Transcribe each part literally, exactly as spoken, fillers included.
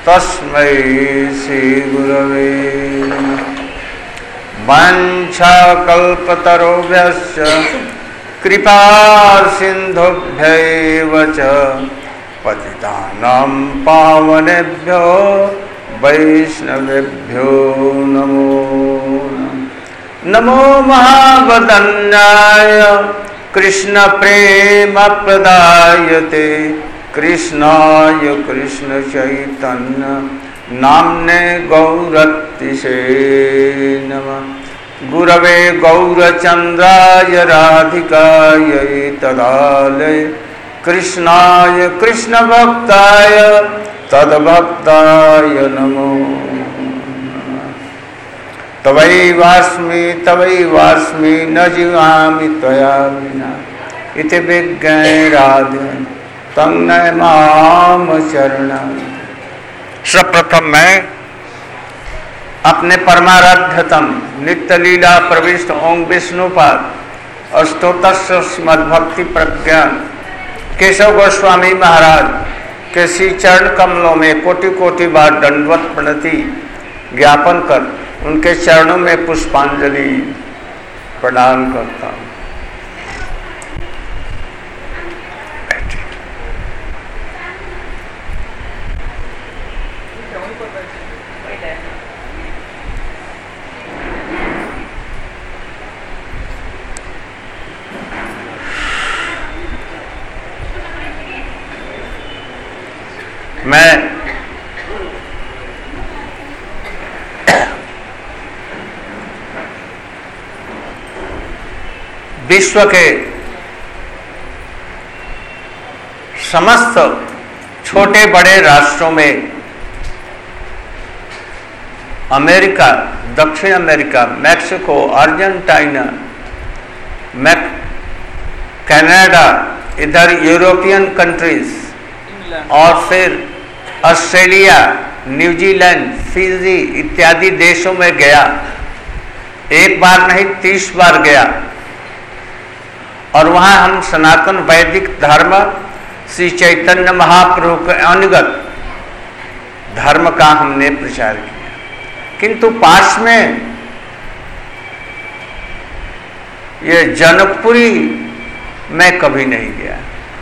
तस्मै श्री गुरवे वाञ्छाकल्पतरुभ्यश्च कृपा सिन्धुभ्यैव च पतितानां पावनेभ्यो वैष्णवेभ्यो नमो नमो महावदन्याय कृष्ण प्रेम प्रदायते कृष्णाय कृष्ण चैतन्य नाम्ने गौरतिसे नमः गुरवे गौरचन्द्राय राधिकायै तदालये कृष्णाय कृष्ण भक्ताय तद्भक्ताय नमो तवैवास्मि तवैवास्मि न जीवामि त्वया विना इति विज्ञाय तन्नय माम चरणं। सर्वप्रथम मैं अपने परमाराध्यतम नित्य लीला प्रविष्ट ओम विष्णुपाद अष्टोत्तर श्रीमद्भक्ति प्रज्ञान केशव गोस्वामी महाराज के श्री चरण कमलों में कोटि कोटि बार दंडवत प्रणति ज्ञापन कर उनके चरणों में पुष्पांजलि प्रदान करता हूँ। मैं विश्व के समस्त छोटे बड़े राष्ट्रों में अमेरिका, दक्षिण अमेरिका, मैक्सिको, अर्जेंटीना, मैक कनाडा, इधर यूरोपियन कंट्रीज और फिर ऑस्ट्रेलिया, न्यूजीलैंड, फिजी इत्यादि देशों में गया। एक बार नहीं तीस बार गया और वहाँ हम सनातन वैदिक धर्म श्री चैतन्य महाप्रभु के अनुगत धर्म का हमने प्रचार किया। किंतु पास में ये जनकपुरी मैं कभी नहीं गया।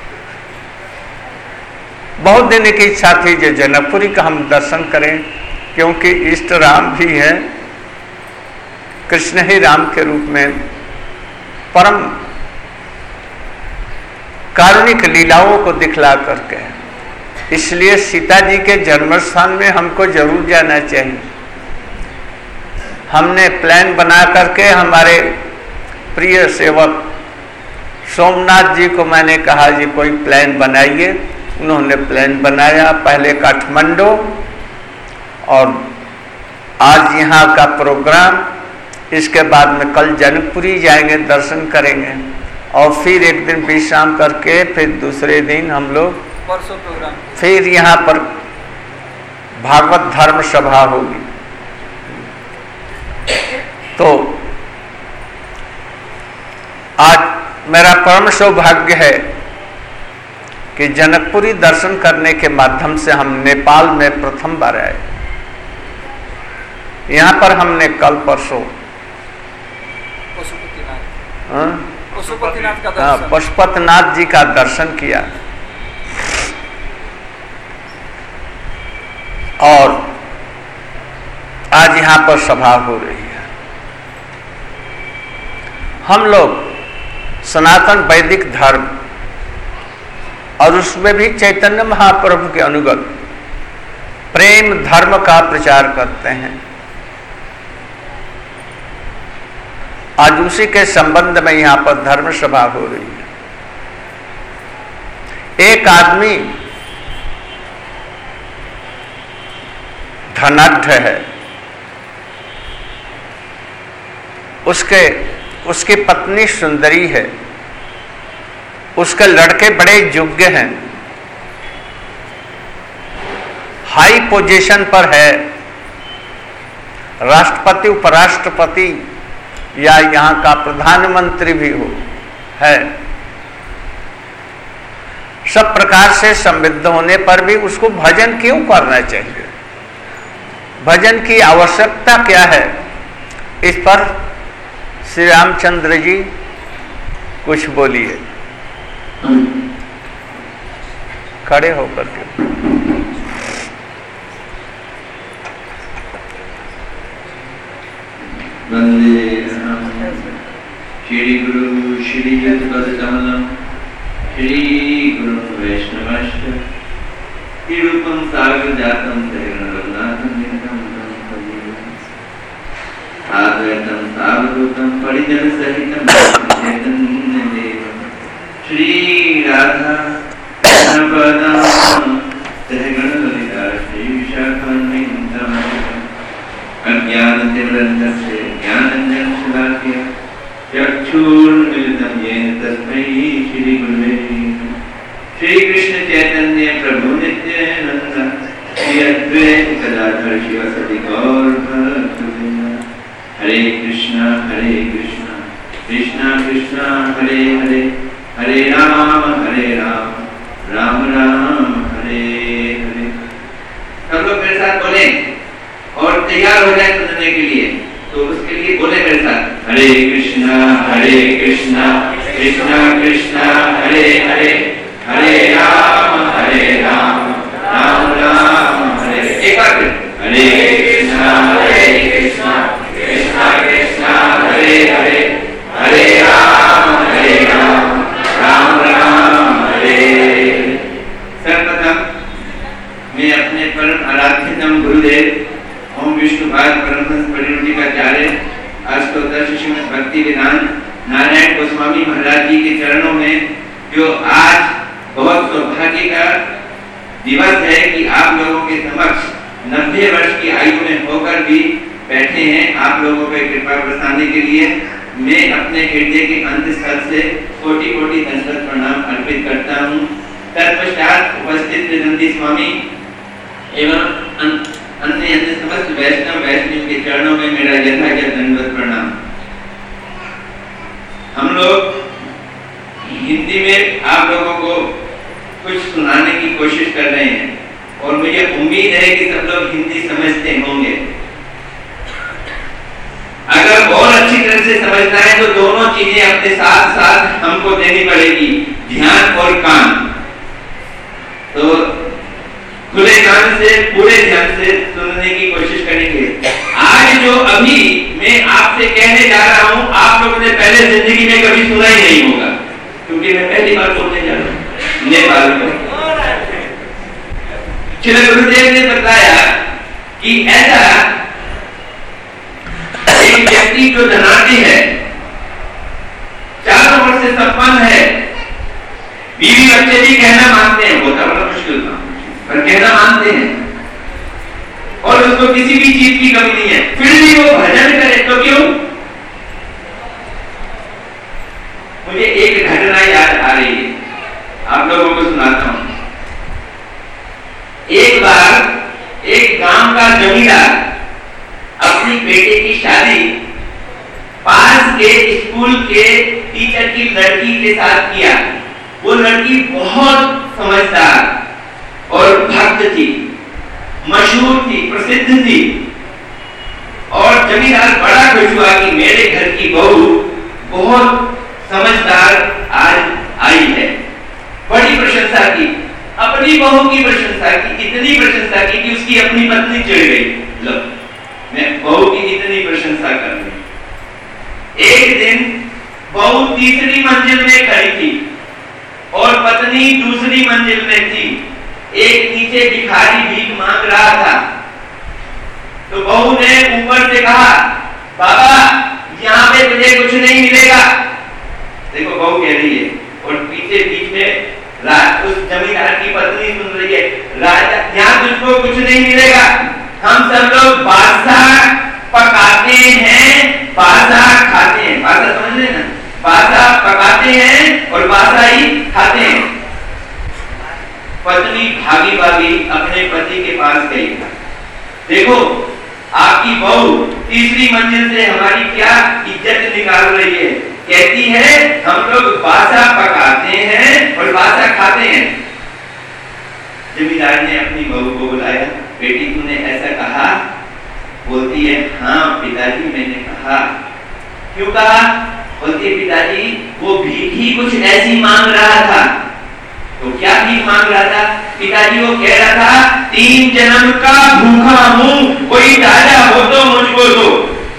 बहुत दिन की इच्छा थी जो जनकपुरी का हम दर्शन करें, क्योंकि इष्ट राम भी है, कृष्ण ही राम के रूप में परम कारुणिक लीलाओं को दिखला करके, इसलिए सीता जी के जन्म स्थान में हमको जरूर जाना चाहिए। हमने प्लान बना करके हमारे प्रिय सेवक सोमनाथ जी को मैंने कहा जी कोई प्लान बनाइए। उन्होंने प्लान बनाया, पहले काठमांडू और आज यहाँ का प्रोग्राम, इसके बाद में कल जनकपुरी जाएंगे, दर्शन करेंगे और फिर एक दिन विश्राम करके फिर दूसरे दिन हम लोग परसों प्रोग्राम फिर यहाँ पर भागवत धर्म सभा होगी। तो आज मेरा परम सौभाग्य है कि जनकपुरी दर्शन करने के माध्यम से हम नेपाल में प्रथम बार आए। यहाँ पर हमने कल परसों पशुपतिनाथ का दर्शन पशुपतिनाथ जी का दर्शन किया और आज यहाँ पर सभा हो रही है। हम लोग सनातन वैदिक धर्म और उसमें भी चैतन्य महाप्रभु के अनुगत प्रेम धर्म का प्रचार करते हैं। आज उसी के संबंध में यहाँ पर धर्म सभा हो रही है। एक आदमी धनाढ्य है, उसके उसकी पत्नी सुंदरी है, उसके लड़के बड़े योग्य हैं, हाई पोजीशन पर है, राष्ट्रपति उपराष्ट्रपति या यहाँ का प्रधानमंत्री भी हो है। सब प्रकार से समृद्ध होने पर भी उसको भजन क्यों करना चाहिए? भजन की आवश्यकता क्या है, इस पर श्री रामचंद्र जी कुछ बोलिए, खड़े होकर के। वंदे श्री गुरु श्री युगपदकमलं श्री गुरु वैष्णवश्च रूपं सागरजातं सहगणरघुनाथं नित्यं आद्वैतं सावधूतं परिजनसहितं चैतन्यदेवं श्री राधा कृष्णपदां सहगणललिता श्री विशाखान्वितं अज्ञानतिमिरन्धस्य ज्ञानाञ्जनशलाकया चक्षुर्मिलितं येन तस्मै श्रीगुरुवे नमः। श्री कृष्ण चैतन्य प्रभु नित्यानंद श्री अद्वैत गदाधर शिवसति गौर भक्तवृंद। हरे कृष्णा हरे कृष्णा कृष्णा कृष्णा हरे हरे हरे राम हरे राम राम राम हरे हरे। सब लोग मेरे साथ बोले और तैयार हो जाए सुनने के लिए, तो उसके लिए बोले मेरे साथ हरे कृष्णा हरे कृष्णा कृष्णा कृष्णा हरे हरे हरे राम हरे राम राम राम हरे। एक बार हरे कृष्णा हरे कृष्णा कृष्णा कृष्णा हरे हरे हरे राम हरे राम राम राम हरे। सर्वप्रथम मैं अपने परम आराध्यतम गुरुदेव ओम विष्णुपाद परमहंस परिवृत्तिकाचार्य अष्टोत्तर श्रीमद् भक्ति वेदांत नारायण गोस्वामी महाराज जी के चरणों में जो आज बहुत सौभाग्य का दिवस है कि आप लोगों के समक्ष नब्बे वर्ष की आयु में होकर भी बैठे हैं, आप लोगों पर कृपा बरसाने के लिए मैं अपने हृदय के अंतस्थल से कोटि कोटि दंडवत प्रणाम अर्पित करता हूँ। तत्पश्चात उपस्थित नंदी स्वामी एवं अन्य अन्य समस्त वैष्णव वैष्णव के चरणों में मेरा यथायथ दंडवत प्रणाम। हम लोग हिंदी में आप लोगों को कुछ सुनाने की कोशिश कर रहे हैं और मुझे उम्मीद है कि सब लोग हिंदी समझते होंगे। अगर और अच्छी तरह से समझना है तो दोनों चीजें अपने साथ साथ हमको देनी पड़ेगी, ध्यान और कान। तो खुले कान से पूरे ध्यान से सुनने की कोशिश करेंगे। आज जो अभी मैं आपसे कहने जा रहा हूँ आप लोगों ने पहले जिंदगी में कभी सुना ही नहीं होगा, क्योंकि मैं पहली बार बोलने जा रहा हूँ नेपाल में। श्री गुरुदेव ने बताया कि ऐसा एक व्यक्ति जो धनाढ्य है, चारों ओर से संपन्न है, बीवी बच्चे भी कहना मानते हैं, होता बड़ा मुश्किल था पर कहना मानते हैं, और उसको किसी भी चीज की कमी नहीं है, फिर भी वो भजन करे तो क्यों? मुझे एक घटना याद आ रही है, आप लोगों को सुनाता हूं। एक बार एक गांव का जमींदार अपनी बेटे की शादी पास के स्कूल के टीचर की लड़की के साथ किया। वो लड़की बहुत समझदार और भक्त थी, मशहूर थी, प्रसिद्ध थी, और जमींदार बड़ा खुश हुआ कि मेरे घर की बहू बहुत समझदार आज आई है। बड़ी प्रशंसा की, अपनी बहू की प्रशंसा की, इतनी प्रशंसा की कि उसकी अपनी पत्नी चिढ़ गई। लो, मैं बहू की इतनी प्रशंसा कर रही। एक दिन बहू तीसरी मंजिल में खड़ी थी और पत्नी दूसरी मंजिल में थी। एक नीचे भिखारी भीख मांग रहा था, तो बहू ने ऊपर से कहा, बाबा यहाँ पे तुझे कुछ नहीं मिलेगा। देखो बहू कह रही है, और पीछे पीछे उस जमींदार की पत्नी सुन रही है, राजा यहाँ तुझको कुछ नहीं मिलेगा, हम सब लोग बासा पकाते हैं, बासा खाते हैं। बासा समझ लेना, बासा पकाते हैं और बासा ही खाते हैं। पत्नी भागी भागी अपने पति के पास गई। देखो आपकी बहू तीसरी मंजिल से हमारी क्या इज्जत निकाल रही है। कहती है हम लोग बासा पकाते हैं और बासा खाते हैं। जमींदार ने अपनी बहू को बुलाया, बेटी तूने ऐसा कहा बोलती है हाँ पिताजी मैंने कहा। क्यों कहा? बोलती है पिताजी वो भीख ही कुछ ऐसी मांग रहा था। तो क्या भीख मांग रहा था? पिताजी वो कह रहा था तीन जन्म का भूखा हूं, कोई ताजा हो तो मुझको दो।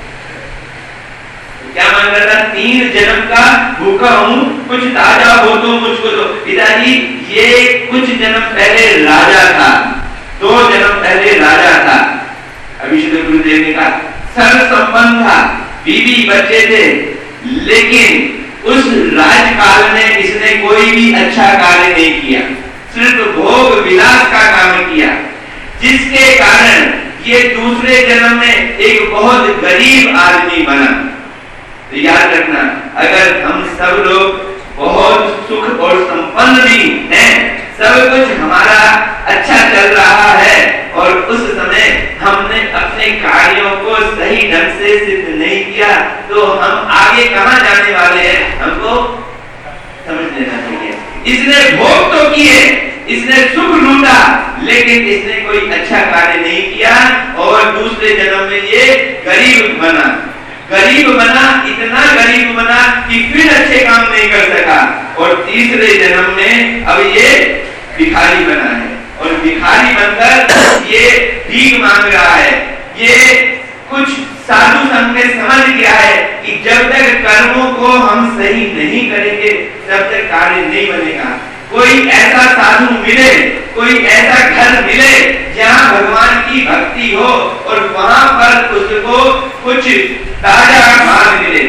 क्या मांग रहा था? तीन जन्म का भूखा हूं, कुछ ताजा हो तो मुझको दो। पिताजी ये कुछ जन्म पहले राजा था, दो जन्म पहले राजा था। अभी श्री गुरुदेव ने कहा सर्व संपन्न था, बीवी बच्चे थे, लेकिन उस राजकाल में इसने कोई भी अच्छा कार्य नहीं किया, सिर्फ भोग विलास का काम किया, जिसके कारण ये दूसरे जन्म में एक बहुत गरीब आदमी बना। तो याद रखना, अगर हम सब लोग बहुत सुख और संपन्न भी हैं, सब कुछ हमारा अच्छा चल रहा है और उस समय हमने अपने कार्यों को सही ढंग से सिद्ध नहीं किया, तो हम आगे कहां जाने वाले हैं हमको समझ लेना चाहिए। इसने भोग तो किए, इसने सुख लूटा, लेकिन इसने कोई अच्छा कार्य नहीं किया और दूसरे जन्म में ये गरीब बना। गरीब बना, इतना गरीब बना कि फिर अच्छे काम नहीं कर सका और तीसरे जन्म में अब ये भिखारी बना है और भिखारी बनकर ये भीख मांग रहा है। ये कुछ साधु संघ ने समझ लिया है कि जब तक कर्मों को हम सही नहीं करेंगे तब तक कार्य नहीं बनेगा। कोई ऐसा साधु मिले, कोई ऐसा घर मिले जहाँ भगवान की भक्ति हो और वहां पर उसको कुछ ताजा माल मिले।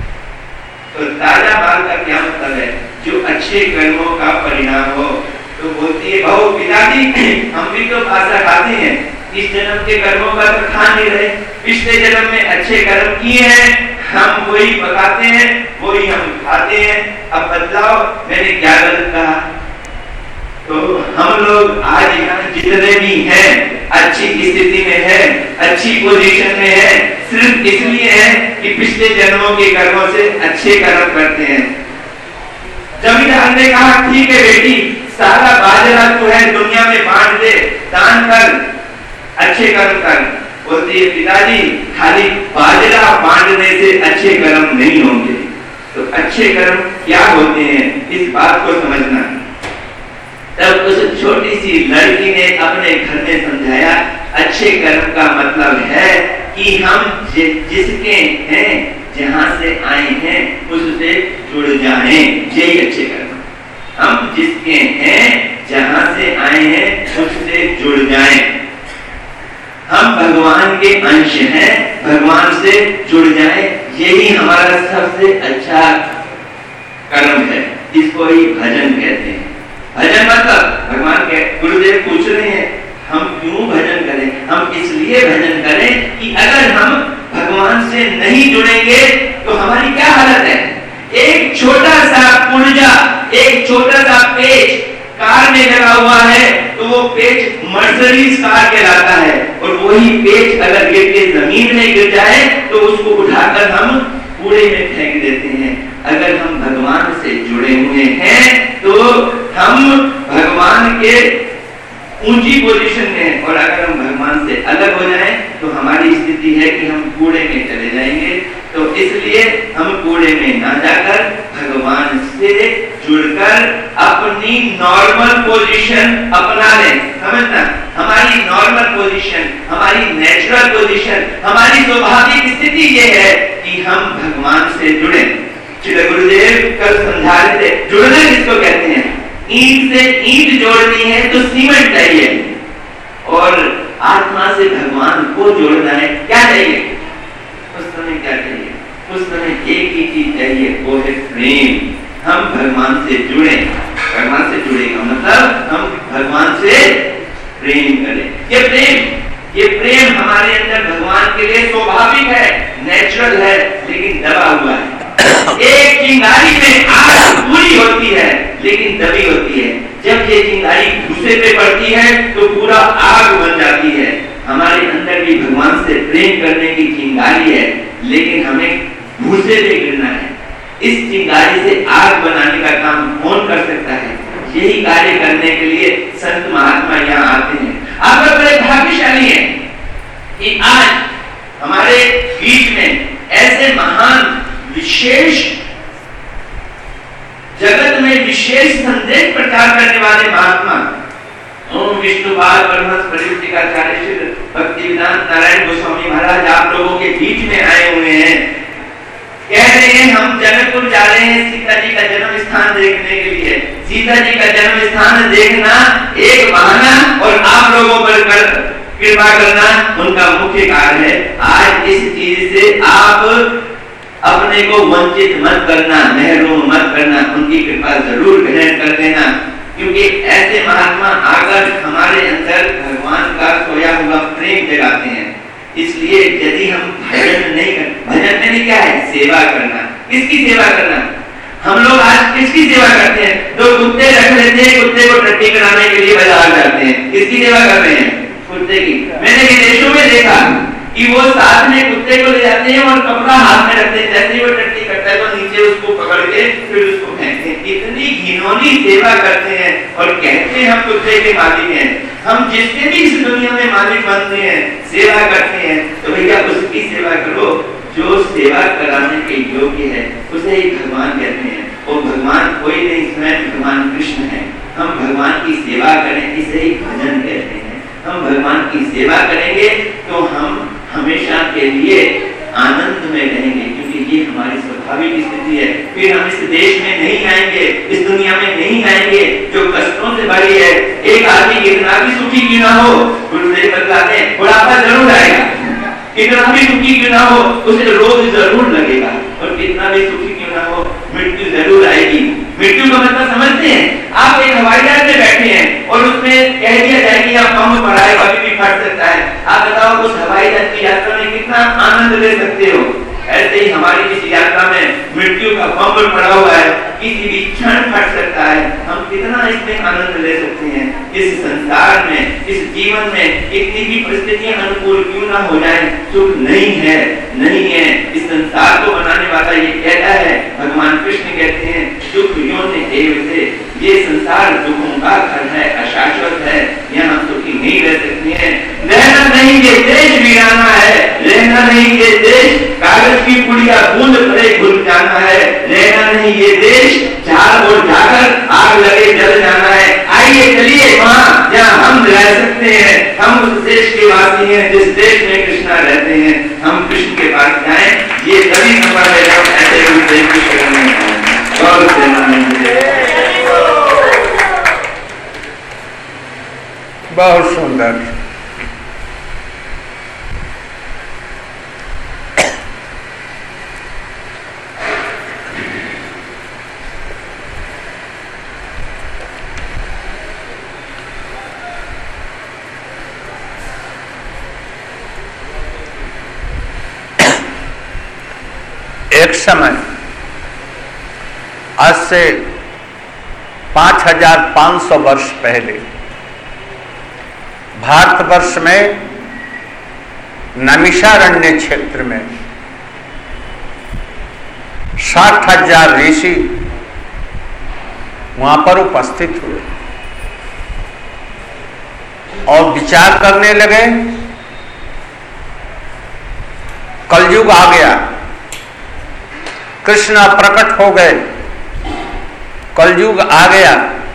तो ताजा माल का क्या मतलब है? जो अच्छे कर्मों का परिणाम हो। तो बोलती है बहु पिताजी हम भी तो भाषा खाते हैं, इस जन्म के कर्मों का तो खा नहीं रहे, पिछले जन्म में अच्छे कर्म किए हैं, हम वही पकाते हैं, वही हम खाते हैं, अब बदलाव मैंने क्या गलत कहा? तो हम लोग आज यहाँ जितने भी हैं अच्छी स्थिति में है, अच्छी पोजीशन में है, सिर्फ इसलिए है कि पिछले जन्मों के कर्मों से अच्छे कर्म करते हैं। जमींदार ने कहा ठीक है बेटी, सारा बाजरा जो है दुनिया में बांट दे, दान कर, अच्छे कर्म कर। बोलती है पिताजी खाली बाजरा बांटने से अच्छे कर्म नहीं होंगे। तो अच्छे कर्म क्या होते हैं इस बात को समझना। तब उस छोटी सी लड़की ने अपने घर में समझाया अच्छे कर्म का मतलब है कि हम जिसके हैं, जहां से आए हैं उससे जुड़ जाएं, यही अच्छे कर्म। हम जिसके हैं, जहां से आए हैं उससे जुड़ जाएं। हम भगवान के अंश हैं, भगवान से जुड़ जाएं, यही हमारा सबसे अच्छा कर्म है। इसको ही भजन कहते हैं। भजन मतलब भगवान के गुरुदेव पूछ रहे हैं हम क्यों भजन करें? हम इसलिए भजन करें कि अगर हम भगवान से नहीं जुड़ेंगे तो हमारी क्या हालत है। एक छोटा सा पुर्जा, एक छोटा सा पेच कार में लगा हुआ है तो वो पेच मर्सिडीज कार कहलाता है, और वही पेच अगर गिर के जमीन में गिर जाए तो उसको उठाकर हम कूड़े में फेंक देते हैं। अगर हम भगवान से जुड़े हुए हैं तो हम भगवान के ऊंची पोजीशन में हैं, और अगर हम भगवान से अलग हो जाएं तो हमारी स्थिति है कि हम कूड़े में चले जाएंगे। तो इसलिए हम कूड़े में ना जाकर भगवान से जुड़कर अपनी नॉर्मल पोजीशन अपना लें। समझना, हमारी नॉर्मल पोजीशन, हमारी नेचुरल पोजीशन, हमारी स्वाभाविक स्थिति ये है कि हम भगवान से जुड़े। श्री गुरुदेव कल समझा रहे थे जुड़ना किसको कहते हैं। ईंट से ईंट जोड़नी है तो सीमेंट चाहिए, और आत्मा से भगवान को जोड़ना है क्या चाहिए? उस समय क्या चाहिए? उस समय एक ही चीज चाहिए, वो है प्रेम। हम भगवान से जुड़े, भगवान से जुड़ेगा मतलब हम भगवान से प्रेम करें। ये प्रेम ये प्रेम हमारे अंदर भगवान के लिए स्वाभाविक है, नेचुरल है, लेकिन दबा हुआ है। एक चिंगारी में आग पूरी होती है लेकिन दबी होती है। जब ये चिंगारी भूसे पे पड़ती है तो पूरा आग बन जाती है। हमारे अंदर भी भगवान से प्रेम करने की चिंगारी है, लेकिन हमें भूसे पे गिरना है। इस चिंगारी से आग बनाने का काम कौन कर सकता है? यही कार्य करने के लिए संत महात्मा यहाँ आते हैं। आप बड़े भाग्यशाली हैं कि आज परमहंस परिवृत्तिकाचार्य श्री भक्तिवेदांत नारायण गोस्वामी महाराज आप लोगों के बीच में आए हुए हैं। कह रहे हैं हम जनकपुर जा रहे हैं सीता जी का जन्म स्थान देखने के लिए। सीता जी का जन्म स्थान देखना एक बहाना और आप लोगों पर कर कृपा करना उनका मुख्य कार्य है। आज इस चीज से आप अपने को वंचित मत करना, महरूम मत करना, उनकी कृपा जरूर ग्रहण कर लेना, क्योंकि ऐसे महात्मा आकर हमारे अंदर भगवान का सोया हुआ प्रेम जगाते हैं। इसलिए यदि हम भजन नहीं कर, भजन में नहीं क्या है, सेवा करना। किसकी सेवा करना? हम लोग आज किसकी सेवा करते हैं? दो कुत्ते रख लेते हैं, कुत्ते को टट्टी कराने के लिए बाजार जाते हैं। किसकी सेवा कर रहे हैं? कुत्ते की। मैंने विदेशों में देखा कि वो साथ में कुत्ते को ले जाते हैं और कपड़ा हाथ में रखते हैं, जैसे ही वो टट्टी करता है तो नीचे उसको पकड़ के फिर उसको फेंकते हैं। इतनी घिनौनी सेवा करते हैं और कहते हैं हम कुत्ते के मालिक हैं। हम जिसके भी इस दुनिया में मालिक बनते हैं, सेवा करते हैं, तो भैया उसकी सेवा करो जो सेवा कराने के योग्य है, उसे ही भगवान कहते हैं। वो भगवान कोई नहीं, स्वयं भगवान कृष्ण है। हम भगवान की सेवा करें, इसे ही भजन कहते हैं। हम भगवान की सेवा करेंगे तो हम हमेशा के लिए आनंद में रहेंगे, क्योंकि ये हमारी स्वाभाविक स्थिति है। फिर हम इस देश में नहीं आएंगे, इस दुनिया में नहीं आएंगे जो कष्टों से भरी है। एक आदमी कितना भी सुखी क्यों ना हो, गुरुदेव बतलाते हैं बुढ़ापा जरूर आएगा। कितना भी सुखी क्यों ना हो, उसे रोग जरूर लगेगा, और कितना भी सुखी क्यों ना हो, मृत्यु जरूर आएगी। मृत्यु का मतलब समझते हैं? आप एक हवाई जहाज में बैठे हैं और उसमें कह दिया जाए कि आप बम पड़ा है, कभी भी फट सकता है। आप बताओ उस हवाई जहाज की यात्रा में कितना आनंद ले सकते हो? ऐसे ही हमारी इस यात्रा में मृत्यु का बम पड़ा हुआ है, किसी भी क्षण फट सकता है। हम कितना इसमें आनंद ले सकते हैं? इस संसार में, इस जीवन में कितनी भी परिस्थितियां अनुकूल क्यों ना हो जाए, सुख नहीं है, नहीं है। इस संसार को बनाने वाला ये कहता है, भगवान कृष्ण कहते हैं सुख योनि देव से, ये संसार दुखों का घर है, अशाश्वत है, यहाँ सुखी नहीं रह सकते हैं। रहना नहीं ये देश वीराना है, रहना नहीं ये देश कागज की पुड़िया बूंद भरे घुल जाना है, रहना नहीं ये देश झाड़ और जाकर आग लगे जल जाना है। आइए चलिए वहाँ जहाँ हम रह सकते हैं, हम उस देश के वासी हैं जिस देश में कृष्णा रहते हैं, हम कृष्ण के पास जाएं। ये तभी संभव है जब ऐसे गुरुदेव की शरण में आए। बहुत सुंदर। एक समय आज से पांच हजार पांच सौ वर्ष पहले भारतवर्ष में नैमिषारण्य क्षेत्र में साठ हजार ऋषि वहां पर उपस्थित हुए और विचार करने लगे। कलयुग आ गया, कृष्ण प्रकट हो गए, कलयुग आ गया,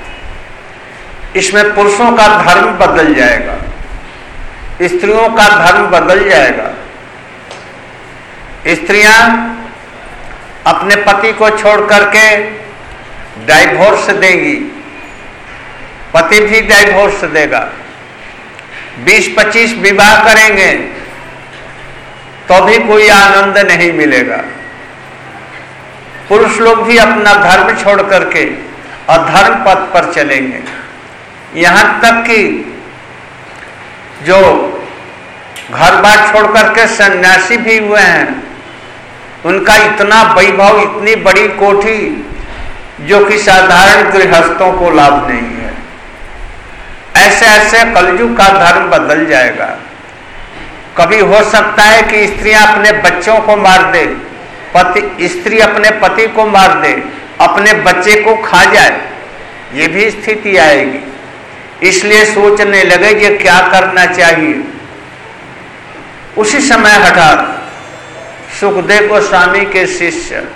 इसमें पुरुषों का धर्म बदल जाएगा, स्त्रियों का धर्म बदल जाएगा। स्त्रियां अपने पति को छोड़ करके डाइवोर्स देंगी, पति भी डाइवोर्स देगा, बीस पच्चीस विवाह करेंगे तो भी कोई आनंद नहीं मिलेगा। पुरुष लोग भी अपना धर्म छोड़ करके अधर्म पथ पर चलेंगे। यहां तक कि जो घर बार छोड़ करके सन्यासी भी हुए हैं, उनका इतना वैभव, इतनी बड़ी कोठी जो कि साधारण गृहस्थों को लाभ नहीं है। ऐसे ऐसे कलयुग का धर्म बदल जाएगा। कभी हो सकता है कि स्त्रियां अपने बच्चों को मार दे, पति स्त्री अपने पति को मार दे, अपने बच्चे को खा जाए, ये भी स्थिति आएगी। इसलिए सोचने लगे ये क्या करना चाहिए। उसी समय हठात सुखदेव गोस्वामी के शिष्य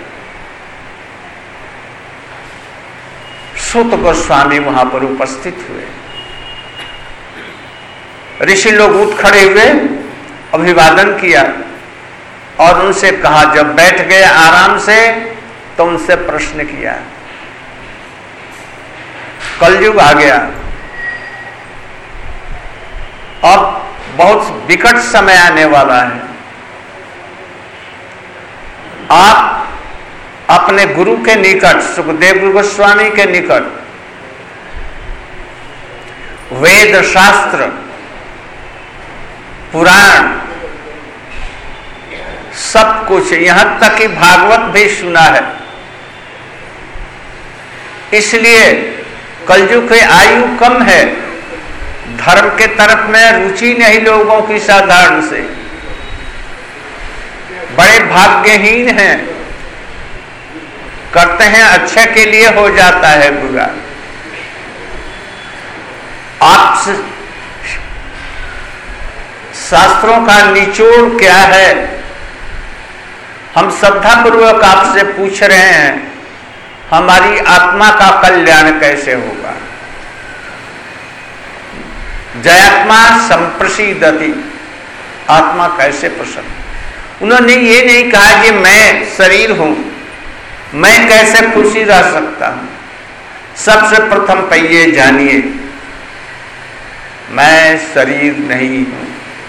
सुत गोस्वामी वहां पर उपस्थित हुए ऋषि लोग उठ खड़े हुए, अभिवादन किया और उनसे कहा, जब बैठ गए आराम से तो उनसे प्रश्न किया। कलयुग आ गया, अब बहुत विकट समय आने वाला है। आप अपने गुरु के निकट, सुखदेव गोस्वामी के निकट वेद शास्त्र, पुराण, सब कुछ, यहां तक कि भागवत भी सुना है। इसलिए कलयुग की आयु कम है, धर्म के तरफ में रुचि नहीं लोगों की साधारण से, बड़े भाग्यहीन हैं, करते हैं अच्छे के लिए हो जाता है बुरा। आप शास्त्रों का निचोड़ क्या है, हम श्रद्धापूर्वक आपसे पूछ रहे हैं, हमारी आत्मा का कल्याण कैसे होगा। जयात्मा संप्रसीदति, आत्मा कैसे प्रसन्न। उन्होंने ये नहीं कहा कि मैं शरीर हूं, मैं कैसे खुशी रह सकता हूं। सबसे प्रथम पहले जानिए, मैं शरीर नहीं हूं।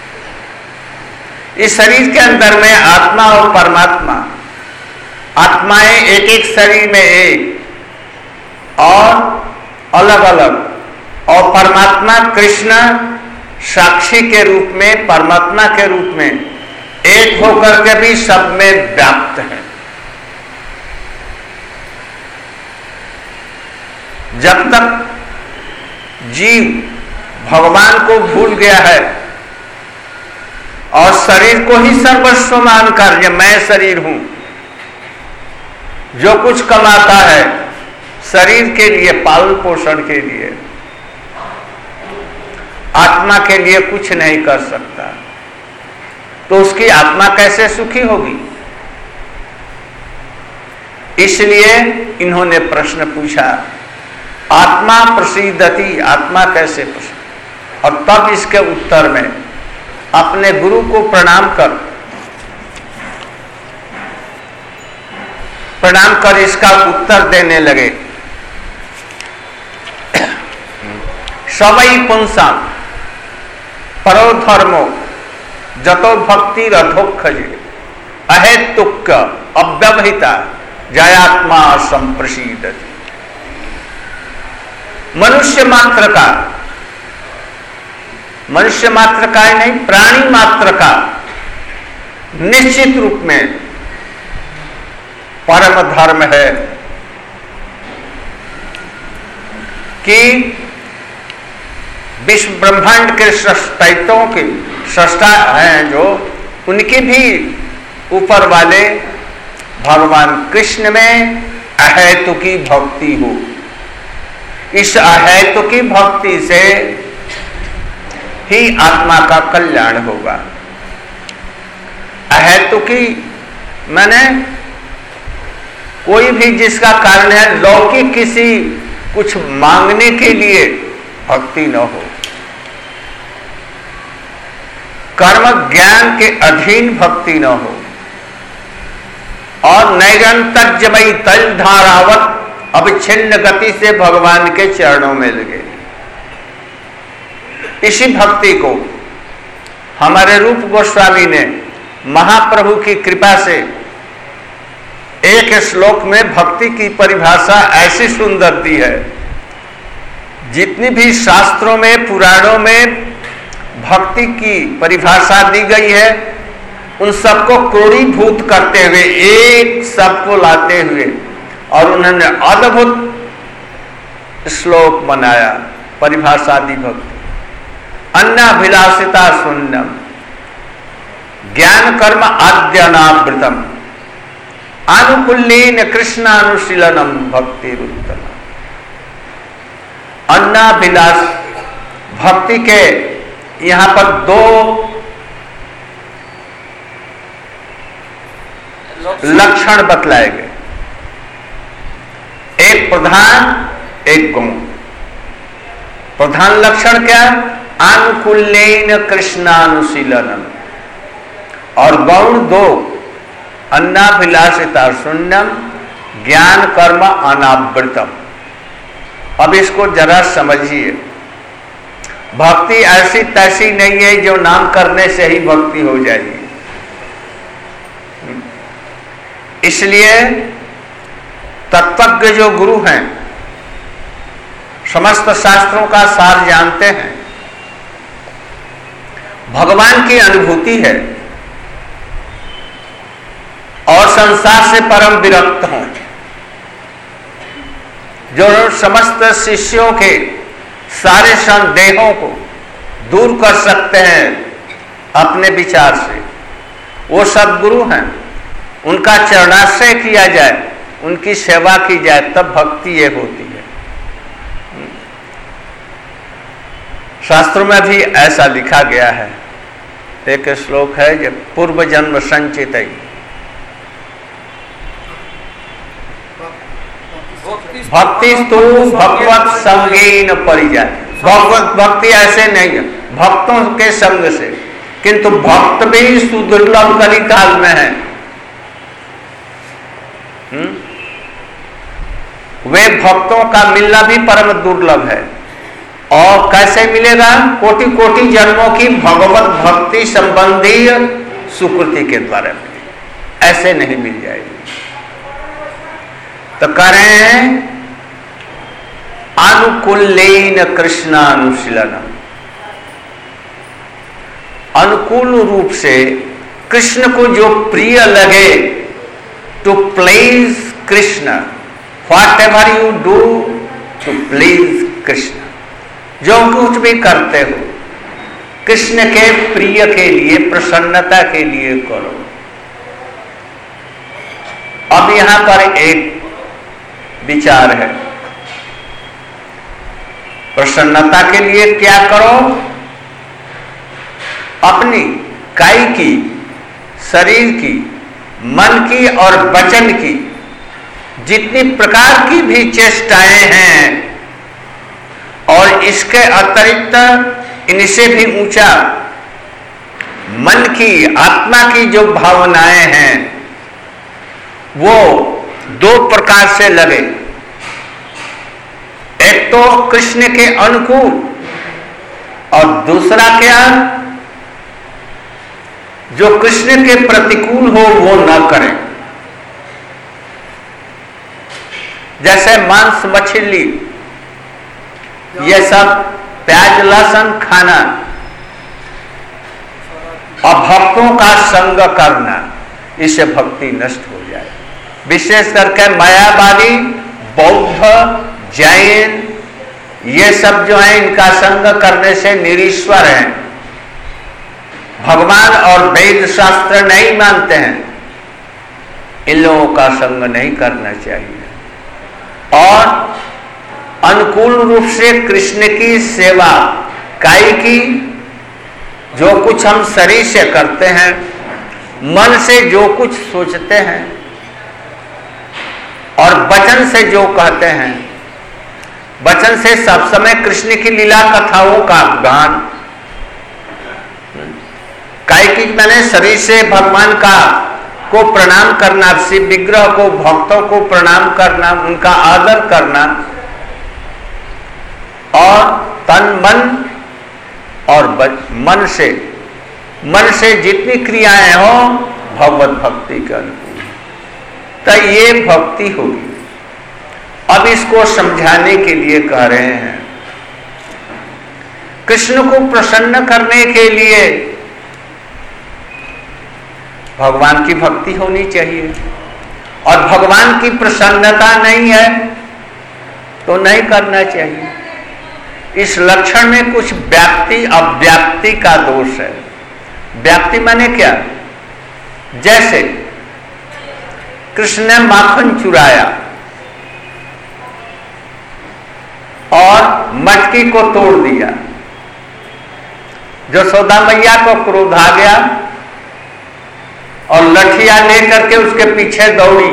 इस शरीर के अंदर में आत्मा और परमात्मा, आत्माएं एक एक शरीर में एक और अलग अलग, और परमात्मा कृष्ण साक्षी के रूप में, परमात्मा के रूप में एक होकर के भी सब में व्याप्त है। जब तक जीव भगवान को भूल गया है और शरीर को ही सर्वस्व मानकर, मैं शरीर हूं, जो कुछ कमाता है शरीर के लिए, पालन पोषण के लिए, आत्मा के लिए कुछ नहीं कर सकता, तो उसकी आत्मा कैसे सुखी होगी। इसलिए इन्होंने प्रश्न पूछा, आत्मा प्रसीदति, आत्मा कैसे प्रसीद। और तब इसके उत्तर में अपने गुरु को प्रणाम कर प्रणाम कर इसका उत्तर देने लगे। सवई पुंसा परो धर्मो जतो भक्ति रथोक्षजे अहेतुक अव्यवहिता जयात्मा संप्रसीदति। मनुष्य मात्र का, मनुष्य मात्र का ही नहीं, प्राणी मात्र का निश्चित रूप में परम धर्म है कि विश्व ब्रह्मांड के सृष्टियों के सृष्टा हैं जो, उनके भी ऊपर वाले भगवान कृष्ण में अहेतुकी भक्ति हो। इस अहेतुकी भक्ति से ही आत्मा का कल्याण होगा। अहेतुकी माने कोई भी जिसका कारण है लौकिक किसी कुछ मांगने के लिए भक्ति न हो, कर्म ज्ञान के अधीन भक्ति न हो, और निरंतर जमई तल धारावत अविच्छिन्न गति से भगवान के चरणों में लगे। इसी भक्ति को हमारे रूप गोस्वामी ने महाप्रभु की कृपा से एक श्लोक में भक्ति की परिभाषा ऐसी सुंदर दी है। जितनी भी शास्त्रों में, पुराणों में भक्ति की परिभाषा दी गई है, उन सबको क्रोडीभूत करते हुए, एक सबको लाते हुए, और उन्होंने अद्भुत श्लोक बनाया, परिभाषा दी भक्ति। अन्नाभिलाषिता शून्यम ज्ञान कर्म आद्यनावृतम अनुकूल्येन कृष्णानुशीलनम भक्ति रुत्तम। अन्नाभिलाष भक्ति के यहां पर दो लक्षण बतलाए गए, एक प्रधान एक गौण। प्रधान लक्षण क्या? आनुकूल्येन कृष्णानुशीलनम, और गौण दो, अन्नाभिलाषिता शून्यम, ज्ञान कर्म अनावृतम। अब इसको जरा समझिए। भक्ति ऐसी तैसी नहीं है जो नाम करने से ही भक्ति हो जाएगी। इसलिए तत्वज्ञ जो गुरु हैं, समस्त शास्त्रों का सार जानते हैं, भगवान की अनुभूति है और संसार से परम विरक्त हों, जो समस्त शिष्यों के सारे संदेहों को दूर कर सकते हैं अपने विचार से, वो सद्गुरु हैं। उनका चरणाश्रय किया जाए, उनकी सेवा की जाए, तब भक्ति ये होती है। शास्त्रों में भी ऐसा लिखा गया है। एक श्लोक है जो पूर्व जन्म संचित, भक्ति तो भगवत संगेन परिजाय। भगवत भक्ति ऐसे नहीं है भक्तों के संग से, किंतु भक्त भी सुदुर्लभ कलिकाल में है। हुँ? वे भक्तों का मिलना भी परम दुर्लभ है। और कैसे मिलेगा? कोटि कोटि जन्मों की भगवत भक्ति संबंधी सुकृति के द्वारा मिलेगी, ऐसे नहीं मिल जाएगी। तो कह रहे हैं अनुकूल्येन कृष्णानुशीलनम, अनुकूल रूप से कृष्ण को जो प्रिय लगे, to please Krishna, whatever you do to please Krishna, जो कुछ भी करते हो कृष्ण के प्रिय के लिए, प्रसन्नता के लिए करो। अब यहां पर एक विचार है, प्रसन्नता के लिए क्या करो? अपनी काई की, शरीर की, मन की और वचन की जितनी प्रकार की भी चेष्टाएं हैं, और इसके अतिरिक्त इनसे भी ऊंचा मन की, आत्मा की जो भावनाएं हैं, वो दो प्रकार से लगे। एक तो कृष्ण के अनुकूल, और दूसरा क्या? जो कृष्ण के प्रतिकूल हो वो न करें। जैसे मांस, मछली, ये सब प्याज लहसुन खाना और भक्तों का संग करना, इससे भक्ति नष्ट हो जाए। विशेष करके मायावादी, बौद्ध, जैन, ये सब जो है इनका संग करने से निरीश्वर हैं, भगवान और वेद शास्त्र नहीं मानते हैं। इन लोगों का संग नहीं करना चाहिए। और अनुकूल रूप से कृष्ण की सेवा, काई की, जो कुछ हम शरीर से करते हैं, मन से जो कुछ सोचते हैं, और वचन से जो कहते हैं, वचन से सब समय कृष्ण की लीला कथाओं का गान। काई की मैंने शरीर से भगवान का को प्रणाम करना, शिव विग्रह को, भक्तों को प्रणाम करना, उनका आदर करना, और तन मन और मन से मन से जितनी क्रियाएं हो भगवत भक्ति के अनुकूल, तो ये भक्ति होगी। अब इसको समझाने के लिए कह रहे हैं, कृष्ण को प्रसन्न करने के लिए भगवान की भक्ति होनी चाहिए, और भगवान की प्रसन्नता नहीं है तो नहीं करना चाहिए। इस लक्षण में कुछ व्याप्ति अव्याप्ति का दोष है। व्याप्ति माने क्या? जैसे कृष्ण ने माखन चुराया और मटकी को तोड़ दिया, यशोदा मैया को क्रोध आ गया और लठिया लेकर के उसके पीछे दौड़ी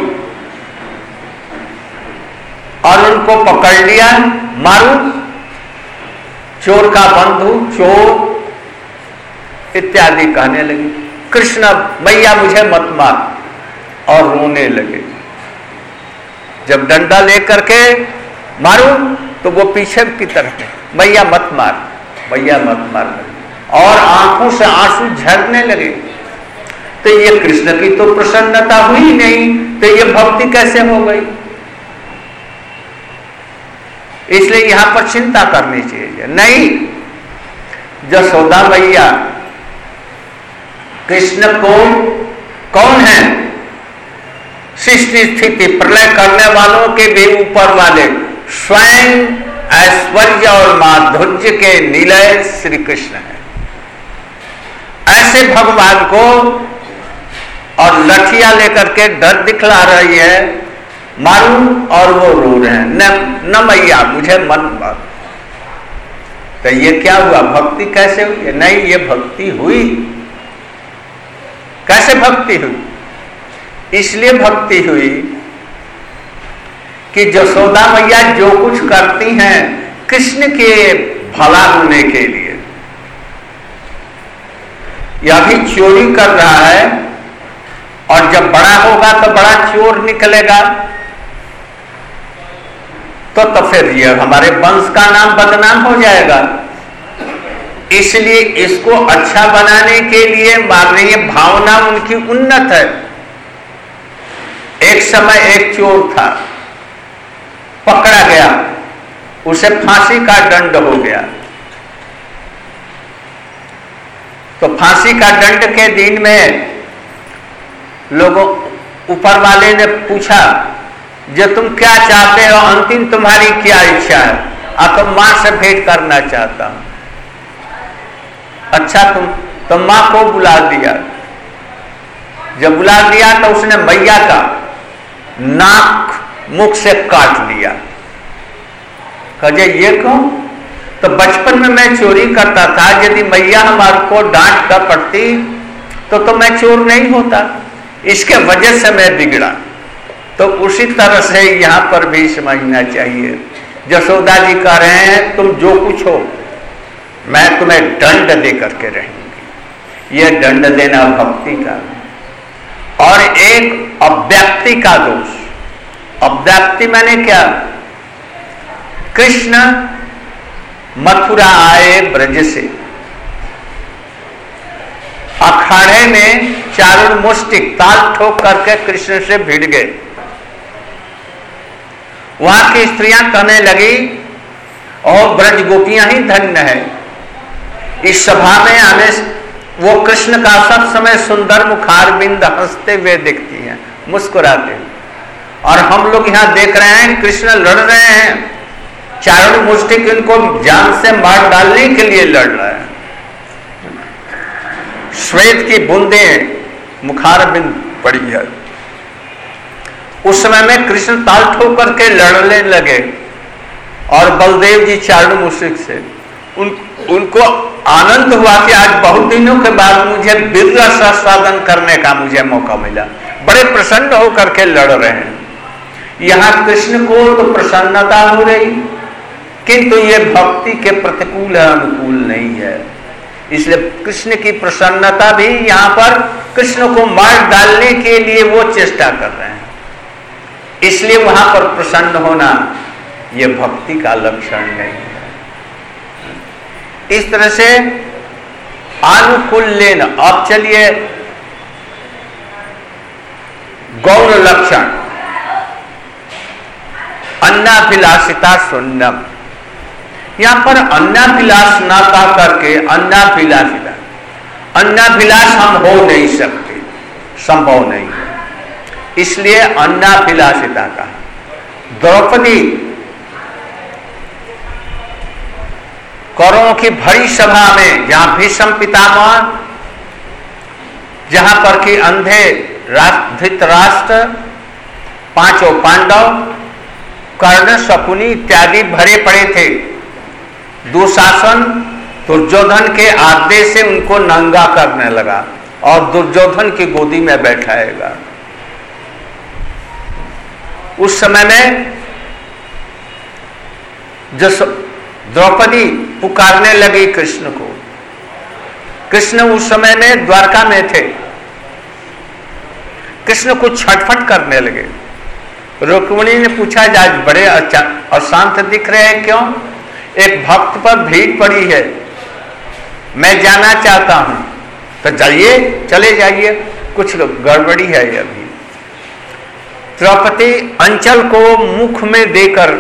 और उनको पकड़ लिया, मारू। चोर का बंधु, चोर इत्यादि कहने लगी। कृष्ण मैया मुझे मत मार और रोने लगे। जब डंडा लेकर के मारूं तो वो पीछे की तरफ है, मैया मत मार, मैया मत मार, और आंखों से आंसू झरने लगे। तो ये कृष्ण की तो प्रसन्नता हुई नहीं, तो ये भक्ति कैसे हो गई? इसलिए यहां पर चिंता करनी चाहिए। नहीं, यशोदा मैया कृष्ण को कौन है? सृष्टि स्थिति प्रलय करने वालों के भी ऊपर वाले स्वयं ऐश्वर्य और माधुर्य के निलय श्री कृष्ण है। ऐसे भगवान को और लठिया लेकर के डर दिखला रही है, मारूं, और वो रो रहे हैं, न, न मैया मुझे मन मार। तो ये क्या हुआ? भक्ति कैसे हुई? नहीं, ये भक्ति हुई। कैसे भक्ति हुई? इसलिए भक्ति हुई कि यशोदा मैया जो कुछ करती हैं कृष्ण के भला होने के लिए। यह भी चोरी कर रहा है, और जब बड़ा होगा तो बड़ा चोर निकलेगा, तो तो फिर ये हमारे वंश का नाम बदनाम हो जाएगा। इसलिए इसको अच्छा बनाने के लिए माननीय भावना उनकी उन्नत है। एक समय एक चोर था, पकड़ा गया, उसे फांसी का दंड हो गया। तो फांसी का दंड के दिन में लोगों ऊपर वाले ने पूछा, जो तुम क्या चाहते हो, अंतिम तुम्हारी क्या इच्छा है? आ तो मां से भेंट करना चाहता हूं। अच्छा, तुम तो मां को बुला दिया। जब बुला दिया तो उसने मैया का नाक मुख से काट लिया। कहे ये क्यों? तो बचपन में मैं चोरी करता था, यदि मैया हमारे को डांट कर पड़ती तो तो मैं चोर नहीं होता, इसके वजह से मैं बिगड़ा। तो उसी तरह से यहां पर भी समझना चाहिए। यशोदा जी कह रहे हैं तुम जो कुछ हो मैं तुम्हें दंड दे करके रहूंगी। यह दंड देना भक्ति का। और एक अव्याप्ति का दोष। अव्याप्ति माने क्या? कृष्ण मथुरा आए ब्रज से, अखाड़े में चारुण मुष्टिक ताल ठोक करके कृष्ण से भिड़ गए। वहां की स्त्रियां कहने लगी और ब्रज गोपियां ही धन्य है, इस सभा में हमें वो कृष्ण का सब समय सुंदर मुखार बिंद हंसते हुए दिखती हैं, मुस्कुराते हैं। और हम लोग यहां देख रहे हैं कृष्ण लड़ रहे हैं, चारुण मुष्टिक इनको जान से मार डालने के लिए लड़ रहा है। श्वेत की बूंदें मुखार बिंद पड़ी है। उस समय में कृष्ण ताल ठोक करके लड़ने लगे और बलदेव जी चारुण मुष्टिक से उन उनको आनंद हुआ कि आज बहुत दिनों के बाद मुझे वीर रस आस्वादन करने का मुझे मौका मिला। बड़े प्रसन्न होकर के लड़ रहे हैं। यहां कृष्ण को तो प्रसन्नता हो रही, किंतु ये भक्ति के प्रतिकूल है, अनुकूल नहीं है। इसलिए कृष्ण की प्रसन्नता भी यहां पर कृष्ण को मार डालने के लिए वो चेष्टा कर रहे हैं। इसलिए वहां पर प्रसन्न होना यह भक्ति का लक्षण नहीं है। इस तरह से अनुकूल लेना। अब चलिए गौण लक्षण, अन्नाभिलाषिता शून्यम। यहां पर अन्नाभिलाष ना कह करके अन्नाभिलाषिता, अन्नाभिलाष हम हो नहीं सकते, संभव नहीं है, इसलिए अन्नाभिलाषिता का। द्रौपदी कौरवों की भरी सभा में, जहां भीष्म पितामह, जहां पर कि अंधे धृतराष्ट्र, पांचों पांडव, कर्ण, शकुनी इत्यादि भरे पड़े थे, दुशासन दुर्योधन के आदेश से उनको नंगा करने लगा और दुर्योधन की गोदी में बैठाएगा। उस समय में जो द्रौपदी पुकारने लगी कृष्ण को। कृष्ण उस समय में द्वारका में थे। कृष्ण को छटफट करने लगे। रुक्मिणी ने पूछा, आज बड़े अशांत दिख रहे हैं, क्यों? एक भक्त पर भीड़ पड़ी है, मैं जाना चाहता हूं। तो जाइए, चले जाइए, कुछ गड़बड़ी है अभी। द्रौपदी अंचल को मुख में देकर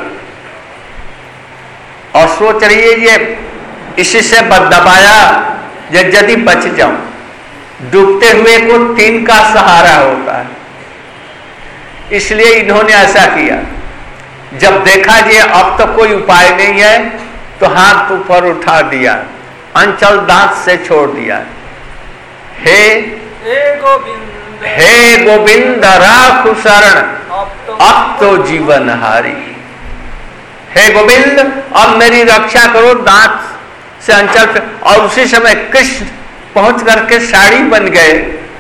और सोच रही है, ये इसी से दबाया यदि बच जाऊं। डूबते हुए को तीन का सहारा होता है, इसलिए इन्होंने ऐसा किया। जब देखा ये अब तो कोई उपाय नहीं है, तो हाथ ऊपर उठा दिया, अंचल दांत से छोड़ दिया। हे हे गोविंद, हे गोविंद राखु शरण, अब तो जीवन हारी। हे गोविंद, अब मेरी रक्षा करो, दांत से अंचल पे। और उसी समय कृष्ण पहुंच करके साड़ी बन गए,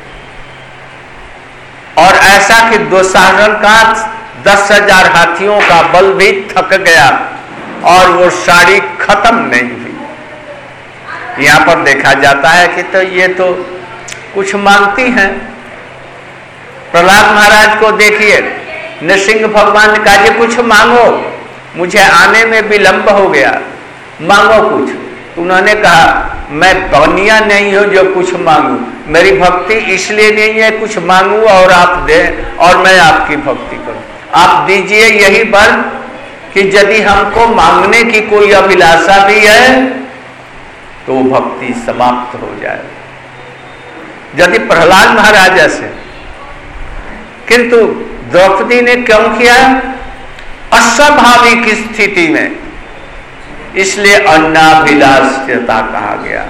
और ऐसा कि दो सहस्र का दस हजार हाथियों का बल भी थक गया और वो साड़ी खत्म नहीं हुई। यहां पर देखा जाता है कि तो ये तो कुछ मांगती हैं। प्रहलाद महाराज को देखिए, नृसिंह भगवान ने कहा, कुछ मांगो, मुझे आने में विलंब हो गया, मांगो कुछ। उन्होंने कहा, मैं बनिया नहीं हूं जो कुछ मांगू, मेरी भक्ति इसलिए नहीं है कुछ मांगू और आप दें और मैं आपकी भक्ति करूं। आप दीजिए यही वर कि यदि हमको मांगने की कोई अभिलाषा भी है तो वो भक्ति समाप्त हो जाए। यदि प्रहलाद महाराज ऐसे, किंतु द्रौपदी ने क्यों किया? अस्वाभाविक स्थिति में, इसलिए अन्नाभिलाषता कहा गया।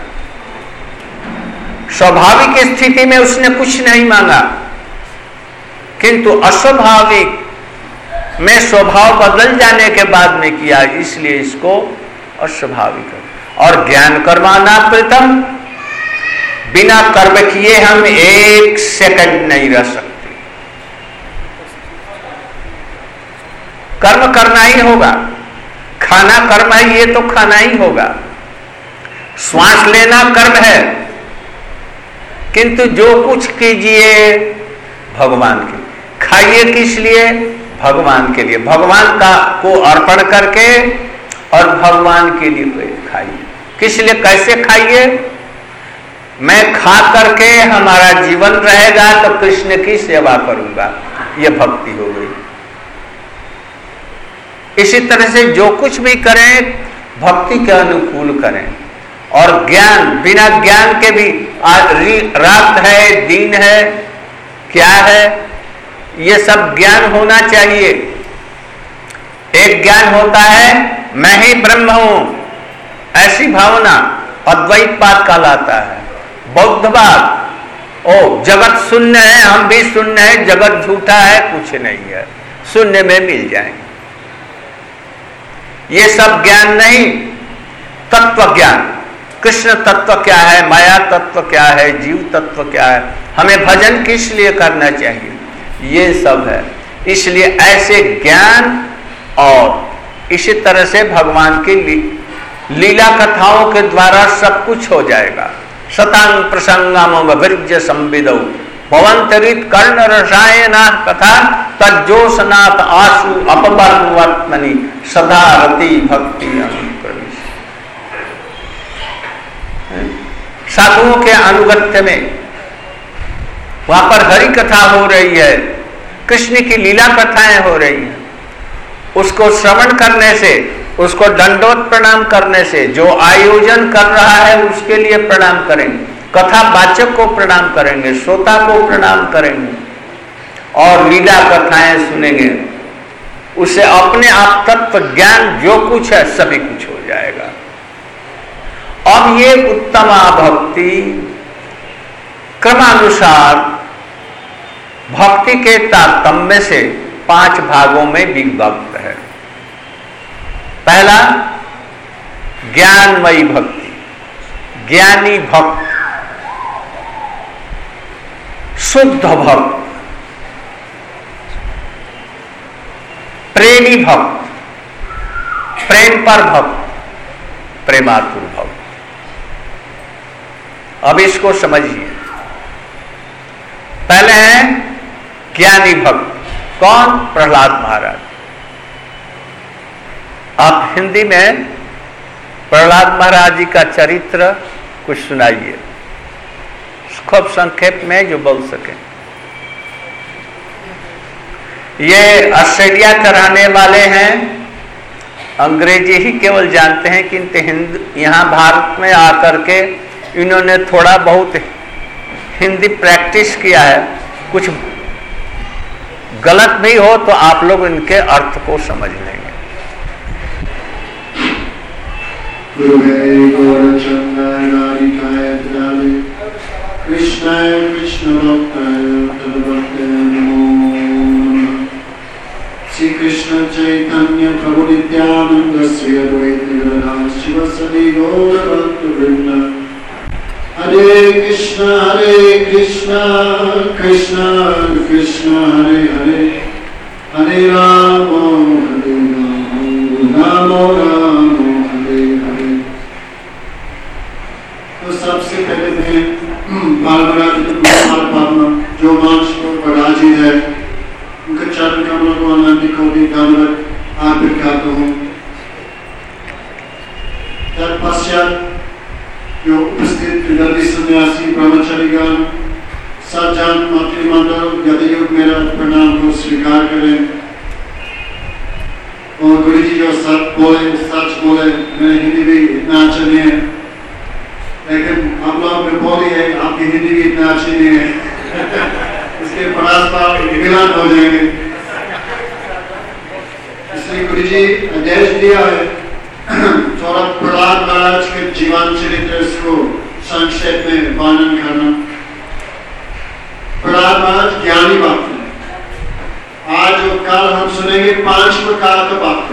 स्वाभाविक स्थिति में उसने कुछ नहीं मांगा, किंतु अस्वाभाविक में स्वभाव बदल जाने के बाद में किया, इसलिए इसको अस्वाभाविक है। और ज्ञान कर्माना प्रीतम, बिना कर्म किए हम एक सेकंड नहीं रह सकते। कर्म करना ही होगा, खाना कर्म है, ये तो खाना ही होगा। श्वास लेना कर्म है, किंतु जो कुछ कीजिए भगवान के, खाइए किस लिए? भगवान के लिए, भगवान का को अर्पण करके और भगवान के लिए खाइए। किस लिए, कैसे खाइए? मैं खा करके हमारा जीवन रहेगा तो कृष्ण की सेवा करूंगा, यह भक्ति हो गई। इसी तरह से जो कुछ भी करें भक्ति के अनुकूल करें। और ज्ञान, बिना ज्ञान के भी रात है, दिन है, क्या है, ये सब ज्ञान होना चाहिए। एक ज्ञान होता है मैं ही ब्रह्म हूं, ऐसी भावना अद्वैतवाद कहलाता है। बौद्धवाद, ओ जगत शून्य है, हम भी शून्य है, जगत झूठा है, कुछ नहीं है, शून्य में मिल जाएंगे। ये सब ज्ञान नहीं, तत्व ज्ञान। कृष्ण तत्व क्या है, माया तत्व क्या है, जीव तत्व क्या है, हमें भजन किस लिए करना चाहिए, ये सब है। इसलिए ऐसे ज्ञान और इसी तरह से भगवान की ली, लीला कथाओं के द्वारा सब कुछ हो जाएगा। शतांग प्रसंगम विरज संविदौ भवंतरित कर्ण रसायना कथा तज्जोषनाथ आशु अपवर्तमनि सदा रति भक्ति अनुप्रवेश। साधुओं के अनुगत्य में वहां पर हरि कथा हो रही है, कृष्ण की लीला कथाएं हो रही हैं। उसको श्रवण करने से, उसको दंडोत प्रणाम करने से, जो आयोजन कर रहा है उसके लिए प्रणाम करेंगे, कथा वाचक को प्रणाम करेंगे, श्रोता को प्रणाम करेंगे और लीला कथाएं सुनेंगे। उसे अपने आप तत्व ज्ञान जो कुछ है सभी कुछ हो जाएगा। अब ये उत्तमा भक्ति क्रमानुसार भक्ति के तारतम्य से पांच भागों में विभक्त है। पहला ज्ञानमयी भक्ति, ज्ञानी भक्त, शुद्ध भक्त, प्रेमी भक्त, प्रेम पर भक्त, प्रेमातुर भव। अब इसको समझिए। पहले हैं ज्ञानी भक्त। कौन? प्रहलाद महाराज। आप हिंदी में प्रहलाद महाराज जी का चरित्र कुछ सुनाइए, खूब संक्षेप में जो बोल सके। ये ऑस्ट्रेलिया का रहने वाले हैं, अंग्रेजी ही केवल जानते हैं, किंतु हिंद यहाँ भारत में आकर के इन्होंने थोड़ा बहुत हिंदी प्रैक्टिस किया है। कुछ गलत भी हो तो आप लोग इनके अर्थ को समझ लेंगे। कृष्णाय कृष्ण भक्ताय तद्भक्ताय नमो नमः। श्री कृष्ण चैतन्य प्रभु नित्यानंद श्री अद्वैत गदाधर शिवसदि गौर भक्तवृंद। हरे कृष्ण हरे कृष्ण कृष्ण कृष्ण हरे हरे, हरे राम हरे राम राम राम हरे हरे। तो सबसे पहले मैं बाल महाराज जो मांस को राजी है उनके चरण कमलों को आनंद को भी धन्यवाद अर्पित करता हूँ। तत्पश्चात जो उपस्थित नदी सन्यासी ब्रह्मचारीगण सज्जन मातृमंडल यदि योग मेरा प्रणाम को स्वीकार करें। और गुरु जी जो सच बोले सच बोले, मेरी हिंदी भी इतना अच्छा नहीं है, लेकिन आप लोग ने बोली है आपकी हिंदी भी इतना अच्छी नहीं है, इसके परस्पर मिलान हो जाएंगे। इसलिए गुरु जी आदेश दिया है थोड़ा प्रहलाद महाराज के जीवन चरित्र को संक्षेप में वर्णन करना। प्रहलाद महाराज ज्ञानी भक्त है। आज और कल हम सुनेंगे पांच प्रकार के भक्त।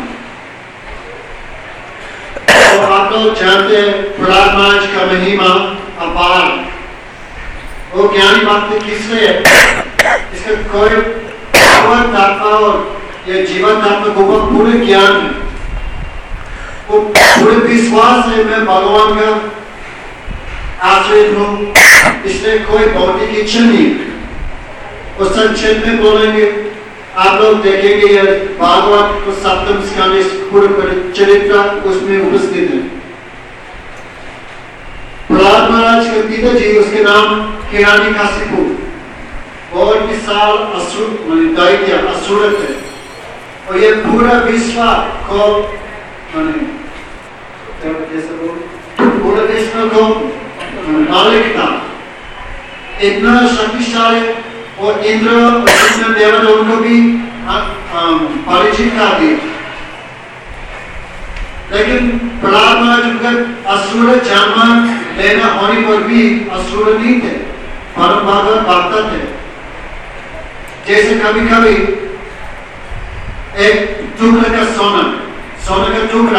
तो आप लोग जानते हैं प्रहलाद महाराज का महिमा अपार। वो ज्ञानी भक्त किसलिए है? इसका कोई तत्व और ये जीवन तत्व को पूरे ज्ञान है, वो पूरे विश्वास है मैं भगवान का आश्रित हूँ, इसलिए कोई भौतिक इच्छा नहीं है। वो संक्षेप में बोलेंगे, आप लोग देखेंगे ये भागवत को सप्तम स्कंद पूरे चरित्र उसमें उपस्थित है। प्रहलाद महाराज के पिताजी उसके नाम हिरण्यकशिपु और विशाल असुर माने दैत्य असुर थे, और ये पूरा विश्व को माने पूरा विश्व को मालिक था, इतना शक्तिशाली। और इंद्र और कृष्ण देवता उनको भी परिचित था दिया। लेकिन प्रहलाद महाराज असुर जन्म लेना होने पर भी असुर नहीं थे, परम भगवत भक्त थे। जैसे कभी कभी एक टुकड़े का सोना सोने का टुकड़ा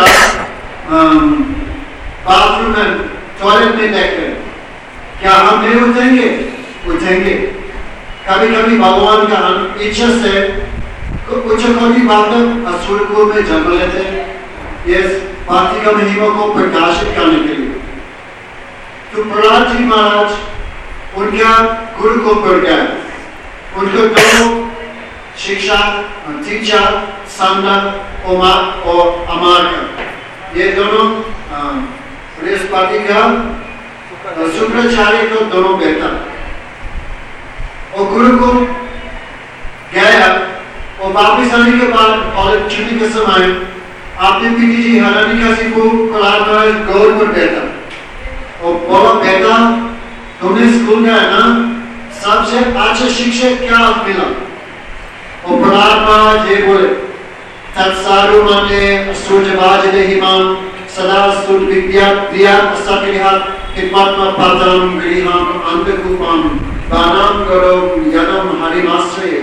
बाथरूम में टॉयलेट में देखते, क्या हम नहीं उठेंगे? उठेंगे। कभी कभी भगवान का इच्छा से कुछ कोई बात असुर को में जन्म लेते हैं ये भक्ति का महिमा को प्रकाशित करने के लिए। तो प्रहलाद जी महाराज उनका गुरु को पढ़ गया, उनको दोनों शिक्षा टीचर संदर और अमार ये दोनों बृहस्पति का शुक्राचार्य को दोनों बेटा और गुरु को गया। और वापिस आने के बाद कॉलेज छुट्टी के समय आपने पीटी जी हिरण्यकशिपु को प्रहलाद महाराज गौर पर बैठा और बोला, बेटा तुमने स्कूल में है ना, सबसे अच्छा शिक्षक क्या मिला? और प्रहलाद महाराज ये बोले, तत्सारु माने सूर्यवाज देहिमां सदा सुर विद्या दिया सकलिहात हिम्मतम पदम गृहम अंधकूपम दानम करो यदम हरिमाश्रय।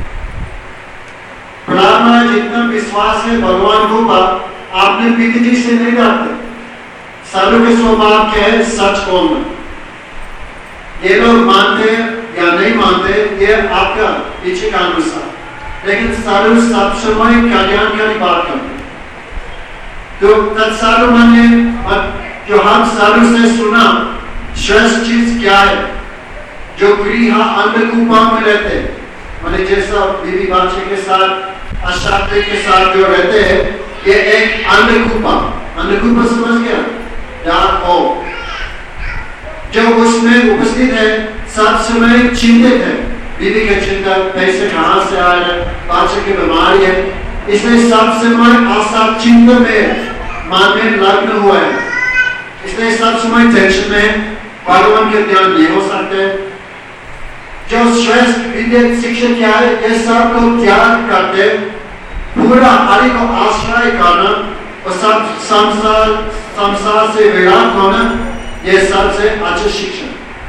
प्रहलाद महाराज इतना विश्वास है भगवान को बात आपने पिताजी से नहीं डालते, सर्व के स्वभाव क्या है? सच बोलना। ये लोग मानते हैं या नहीं मानते ये आपका इच्छा का अनुसार, लेकिन सर्व सब समय कल्याणकारी बात करते। तो तत्साधु माने जो हम साधु से सुना श्रेष्ठ चीज क्या है, जो गृह अन्नकूपा में रहते हैं, माने जैसा बीवी बच्चे के साथ अशांति के साथ जो रहते हैं, ये एक अन्नकूपा, अन्नकूपा समझ गया, डार्क होल, जो उसमें उपस्थित है, सब समय चिंतित है, बीवी की चिंता, पैसे कहाँ से आ रहे, बच्चे की बीमारी है, इसलिए सब समय आसार चिंता में मन में लग्न हुआ है, इसलिए सब समय टेंशन में भगवान के ध्यान नहीं हो सकते। जो श्रेष्ठ विद्या शिक्षा क्या है, ये सब को त्याग करते, पूरा हरि को आश्रय करना और सब संसार संसार से विराट होना, ये सबसे अच्छा शिक्षा।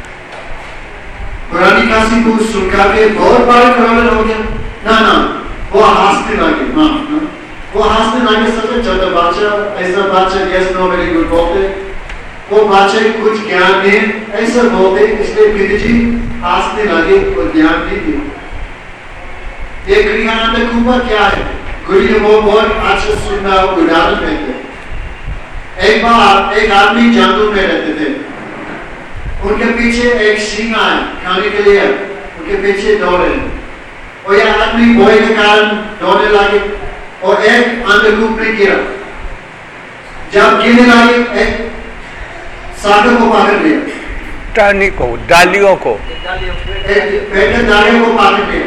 पुरानी काशी को सुनकर के बहुत बड़ा प्रॉब्लम हो गया, ना ना वो हंसने लगे, हाँ ना वो हंसने लगे, सब छोटा बच्चा ऐसा बच्चा यस नो वेरी गुड बोलते, वो बच्चे कुछ ज्ञान नहीं ऐसा बोलते, इसलिए पिताजी हंसने लगे और ज्ञान नहीं दिए। ये गृहानंद कुपा क्या है, गुरु वो बहुत अच्छा सुंदर उदाहरण देते। एक बार एक आदमी जंगल में रहते थे, उनके पीछे एक सिंह आया खाने के लिए, उनके पीछे दौड़े और यह आदमी भय के कारण दौड़ने लगे और एक अंधकूप में गिरा। जब गिरने लगे एक सागर को पकड़ लिया, टहनी को, डालियों को, एक पेड़ डालियों को पकड़ लिया,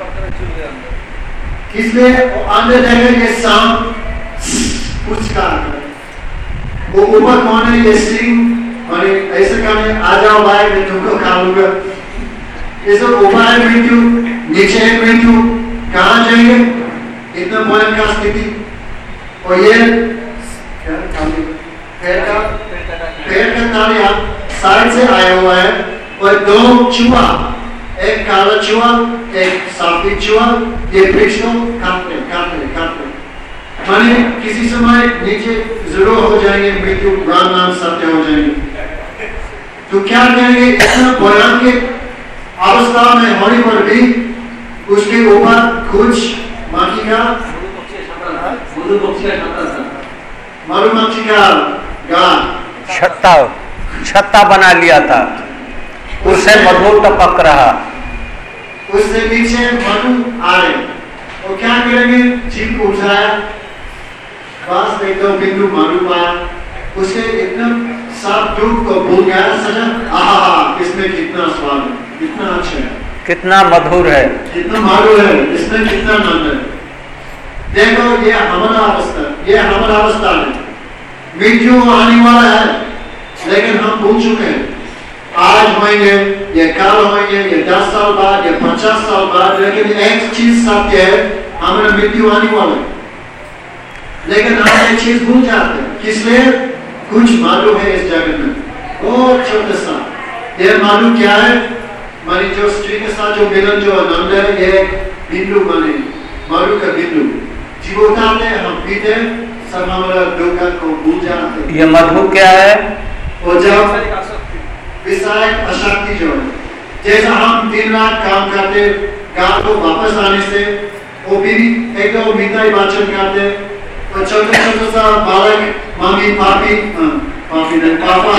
इसलिए अंदर जगह ये सांप कुछ का वो ऊपर कौन है, ये सिंह माने ऐसे कहने आ जाओ भाई मैं तुमको खा लूंगा, ये सब ऊपर है मृत्यु, नीचे है मृत्यु, कहाँ जाएंगे, इतना भयंकर स्थिति। और ये क्या पेड़ का पेड़ का तालिया साइड से आया हुआ है और दो चूहा, एक काला चूहा एक सफेद चूहा, ये वृक्ष को काटते काटते काटते, माने किसी समय नीचे जरूर हो जाएंगे, मृत्यु राम नाम सत्य हो जाएंगे। तो क्या करेंगे, इतना भयानक अवस्था में होने पर भी उसके ऊपर कुछ माखी का मधुमक्खी का गान छत्ता छत्ता बना लिया था, उससे मधु टपक रहा, उससे नीचे मधु आ रहे, और क्या करेंगे, जीप उठाया, बस एक दो बिंदु मधु पाया, उसे इतना सब दुख को भूल गया, सजा आहा इसमें कितना स्वाद है, कितना अच्छा है, कितना मधुर है, कितना मधुर है, इसमें कितना आनंद है। देखो ये हमारा अवस्था, ये हमारा अवस्था है, मृत्यु आने वाला है, लेकिन हम भूल चुके हैं, आज होंगे, ये कल होंगे, ये दस साल बाद, ये पचास साल बाद, लेकिन एक चीज सत्य है, हमारा मृत्यु आने वाला है, लेकिन हम एक चीज भूल जाते हैं, किसलिए, कुछ मालूम है इस जगत में, बहुत छोटा सा, ये मालूम क्या है, मानी जो स्त्री के साथ जो मिलन जो आनंद है, ये बिंदु माने मालूम का बिंदु, जीवन उठाते हैं, हम पीते हैं, सब हमारा दुख को भूल जाते हैं। ये मधु क्या है, और जब विषायक अशक्ति जो है, जैसा हम दिन रात काम करते, गांव को वापस आने से वो भी एक दो मिठाई वाचन करते, और छोटा छोटा सा बालक मम्मी पापी पापी नहीं पापा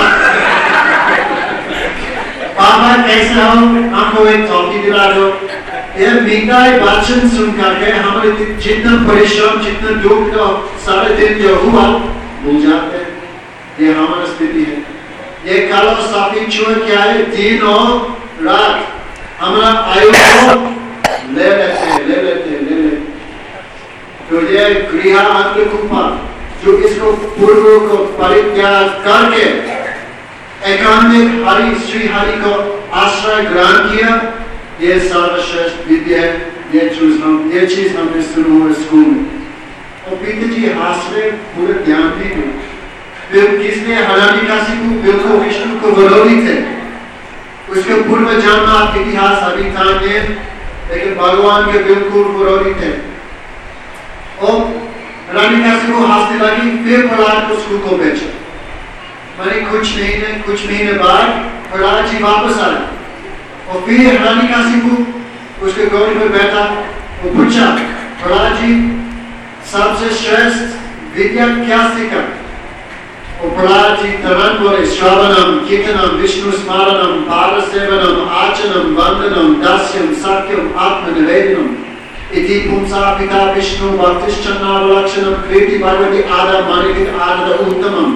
पापा कैसे हो, हमको एक टॉफी दिला दो, ये मिठाई वाचन सुन करके हमारे जितना परिश्रम जितना दुख का सारे दिन जो हुआ भूल जाते हैं, ये हमारा स्थिति है। ये काला सफेद चूहा क्या है, दिन और रात हमारा आयु को ले लेते ले लेते ले लेते, तो ये गृह अन्नकूपा जो इसको पूर्व को परित्याग करके एकांतिक हरि श्री हरि को आश्रय ग्रहण किया, ये सर्वश्रेष्ठ विद्या है, ये चीज हम ये चीज हमने शुरू हुआ स्कूल में, और पिताजी आश्रय पूरे ध्यान दी गई, किसने हरानिकासी को बिल्कुल विष्णु को विरोधी थे, उसके पूर्व जन्म इतिहास अभी था नहीं, लेकिन भगवान के बिल्कुल विरोधी थे, और हरानिकासी को हंसने लगी, फिर प्रहलाद को स्कूल को भेजा, मैंने कुछ महीने कुछ महीने बाद प्रहलाद जी वापस आए, और फिर हरानिकासी को उसके गौरी पर बैठा, वो पूछा प्रहलाद जी सबसे श्रेष्ठ विद्या क्या सीखा? उपराजी तरन बोले श्रवणम, कीर्तनम, विष्णु स्मरणम, पाद सेवनम, आचनम, वंदनम, दास्यम, साक्यम, आत्मनिवेदनम। इति पुंसा पिता विष्णु भक्तिश्चन्नावलक्षणम कृति भगवती आदा मानिकित आदा उत्तमम।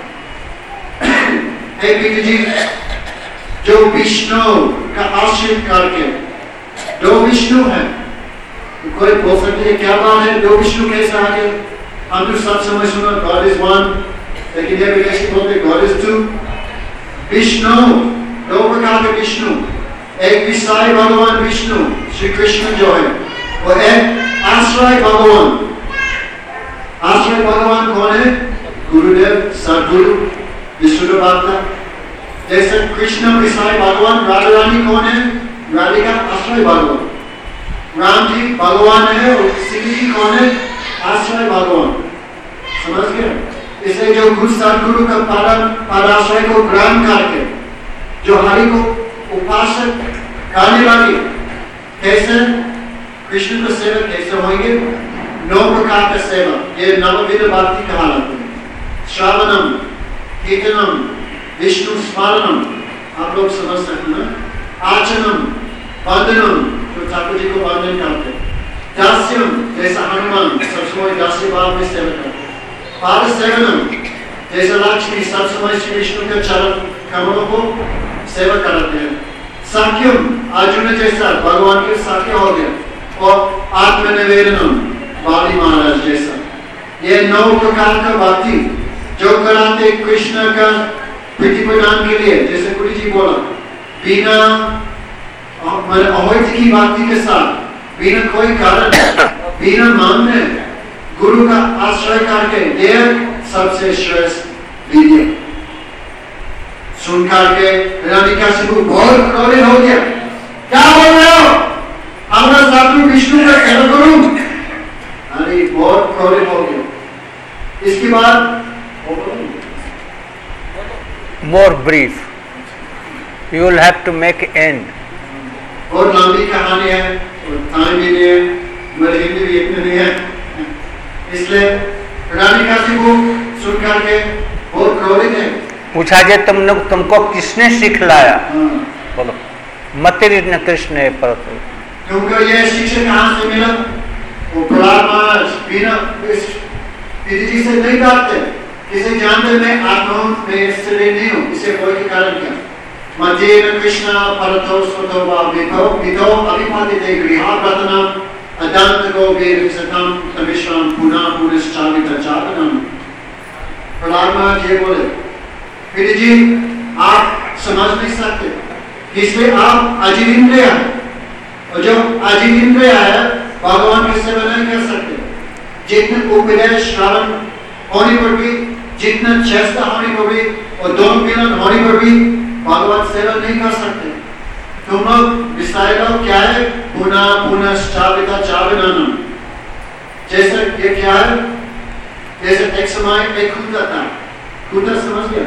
हे पीटी जी, जो विष्णु का आश्रित करके, दो विष्णु है, कोई बोल सकते हैं क्या बात है, दो विष्णु कैसे आ गए? हम तो सब समय सुना God is one, लेकिन ये विदेशी बोलते God is two। विष्णु दो प्रकार के विष्णु, एक विषय भगवान विष्णु श्री कृष्ण जो है, वो एक आश्रय भगवान। आश्रय भगवान कौन है? गुरुदेव, सदगुरु, विष्णु भक्त। जैसे कृष्ण विषय भगवान, राधा रानी कौन है? राधिका आश्रय भगवान। राम जी भगवान है और श्री जी कौन है? आश्रय भगवान। समझ गए? इसलिए जो गुरु सदगुरु का पराश्रय को ग्रहण करके जो हरि को उपासक करने वाली, कैसे कृष्ण का सेवक कैसे होंगे? नौ प्रकार का सेवक, ये नवविध भक्ति कहलाते हैं। श्रवणम, कीर्तनम, विष्णु स्मरणम, आप लोग समझ सकते हैं। आचनम, वंदनम, जो ठाकुर जी को वंदन करते हैं। दास्यम, जैसा हनुमान सब समय दास्य भाव में सेवा करते हैं। पाद सेवनम, जैसे लक्ष्मी सब समय श्री विष्णु के चरण कमलों को सेवा करते हैं। साक्यम, अर्जुन जैसा भगवान के साक्य हो गया। और आत्मनिवेदनम, बाली महाराज जैसा। ये नौ प्रकार का भक्ति जो कराते कृष्ण का प्रीति प्रदान के लिए, जैसे गुरु जी बोला, बिना अवैध की भक्ति के साथ, बिना कोई कारण, बिना मांगने, गुरु का आश्रय करके, ये सबसे श्रेष्ठ विद्या। सुन करके हिरण्यकशिपु बहुत क्रोधित हो गया। क्या बोल रहे हो? हमारा शत्रु विष्णु का सेवा करूं? अरे बहुत क्रोधित हो गया। इसके बाद more brief, you will have to make end। बहुत लंबी कहानी है और टाइम भी नहीं है, मेरी हिंदी भी इतनी नहीं है, इसलिए हिरण्यकशिपु सुन करके बहुत क्रोधित है। पूछा जे तुमने तुमको किसने सिखलाया? बोलो मतिरिन कृष्ण परत। क्योंकि ये शिक्षा कहाँ से मिला? वो प्रहलाद महाराज बिना पीटी जी से नहीं डालते, किसे जानते मैं आत्मा में इसलिए नहीं हूँ, इसे कोई के कारण क्या? मतिरिन कृष्ण परतो स्वतो वा विभो विदो अभिपातिते गृहा प्रतनम अदंत गो वेदसतम तमिश्रम पुनः पुनश्चावित चापनम। प्रहलाद महाराज ये बोले, पीटी जी आप समझ नहीं सकते, इसलिए आप अजीब इंद्रिय है, और जो अजीब इंद्रिय है भगवान की सेवा नहीं कर सकते। जितने उपदेश श्रवण होने पर भी, जितना चेष्टा होने पर भी और दो मिलन होने पर भी भगवान सेवा नहीं कर सकते। तुम लोग विषय लोग क्या है? पुनः पुनश्चाविता चावनम। जैसे ये क्या है? जैसे एक समय एक कुत्ता था, कुत्ता समझ गया?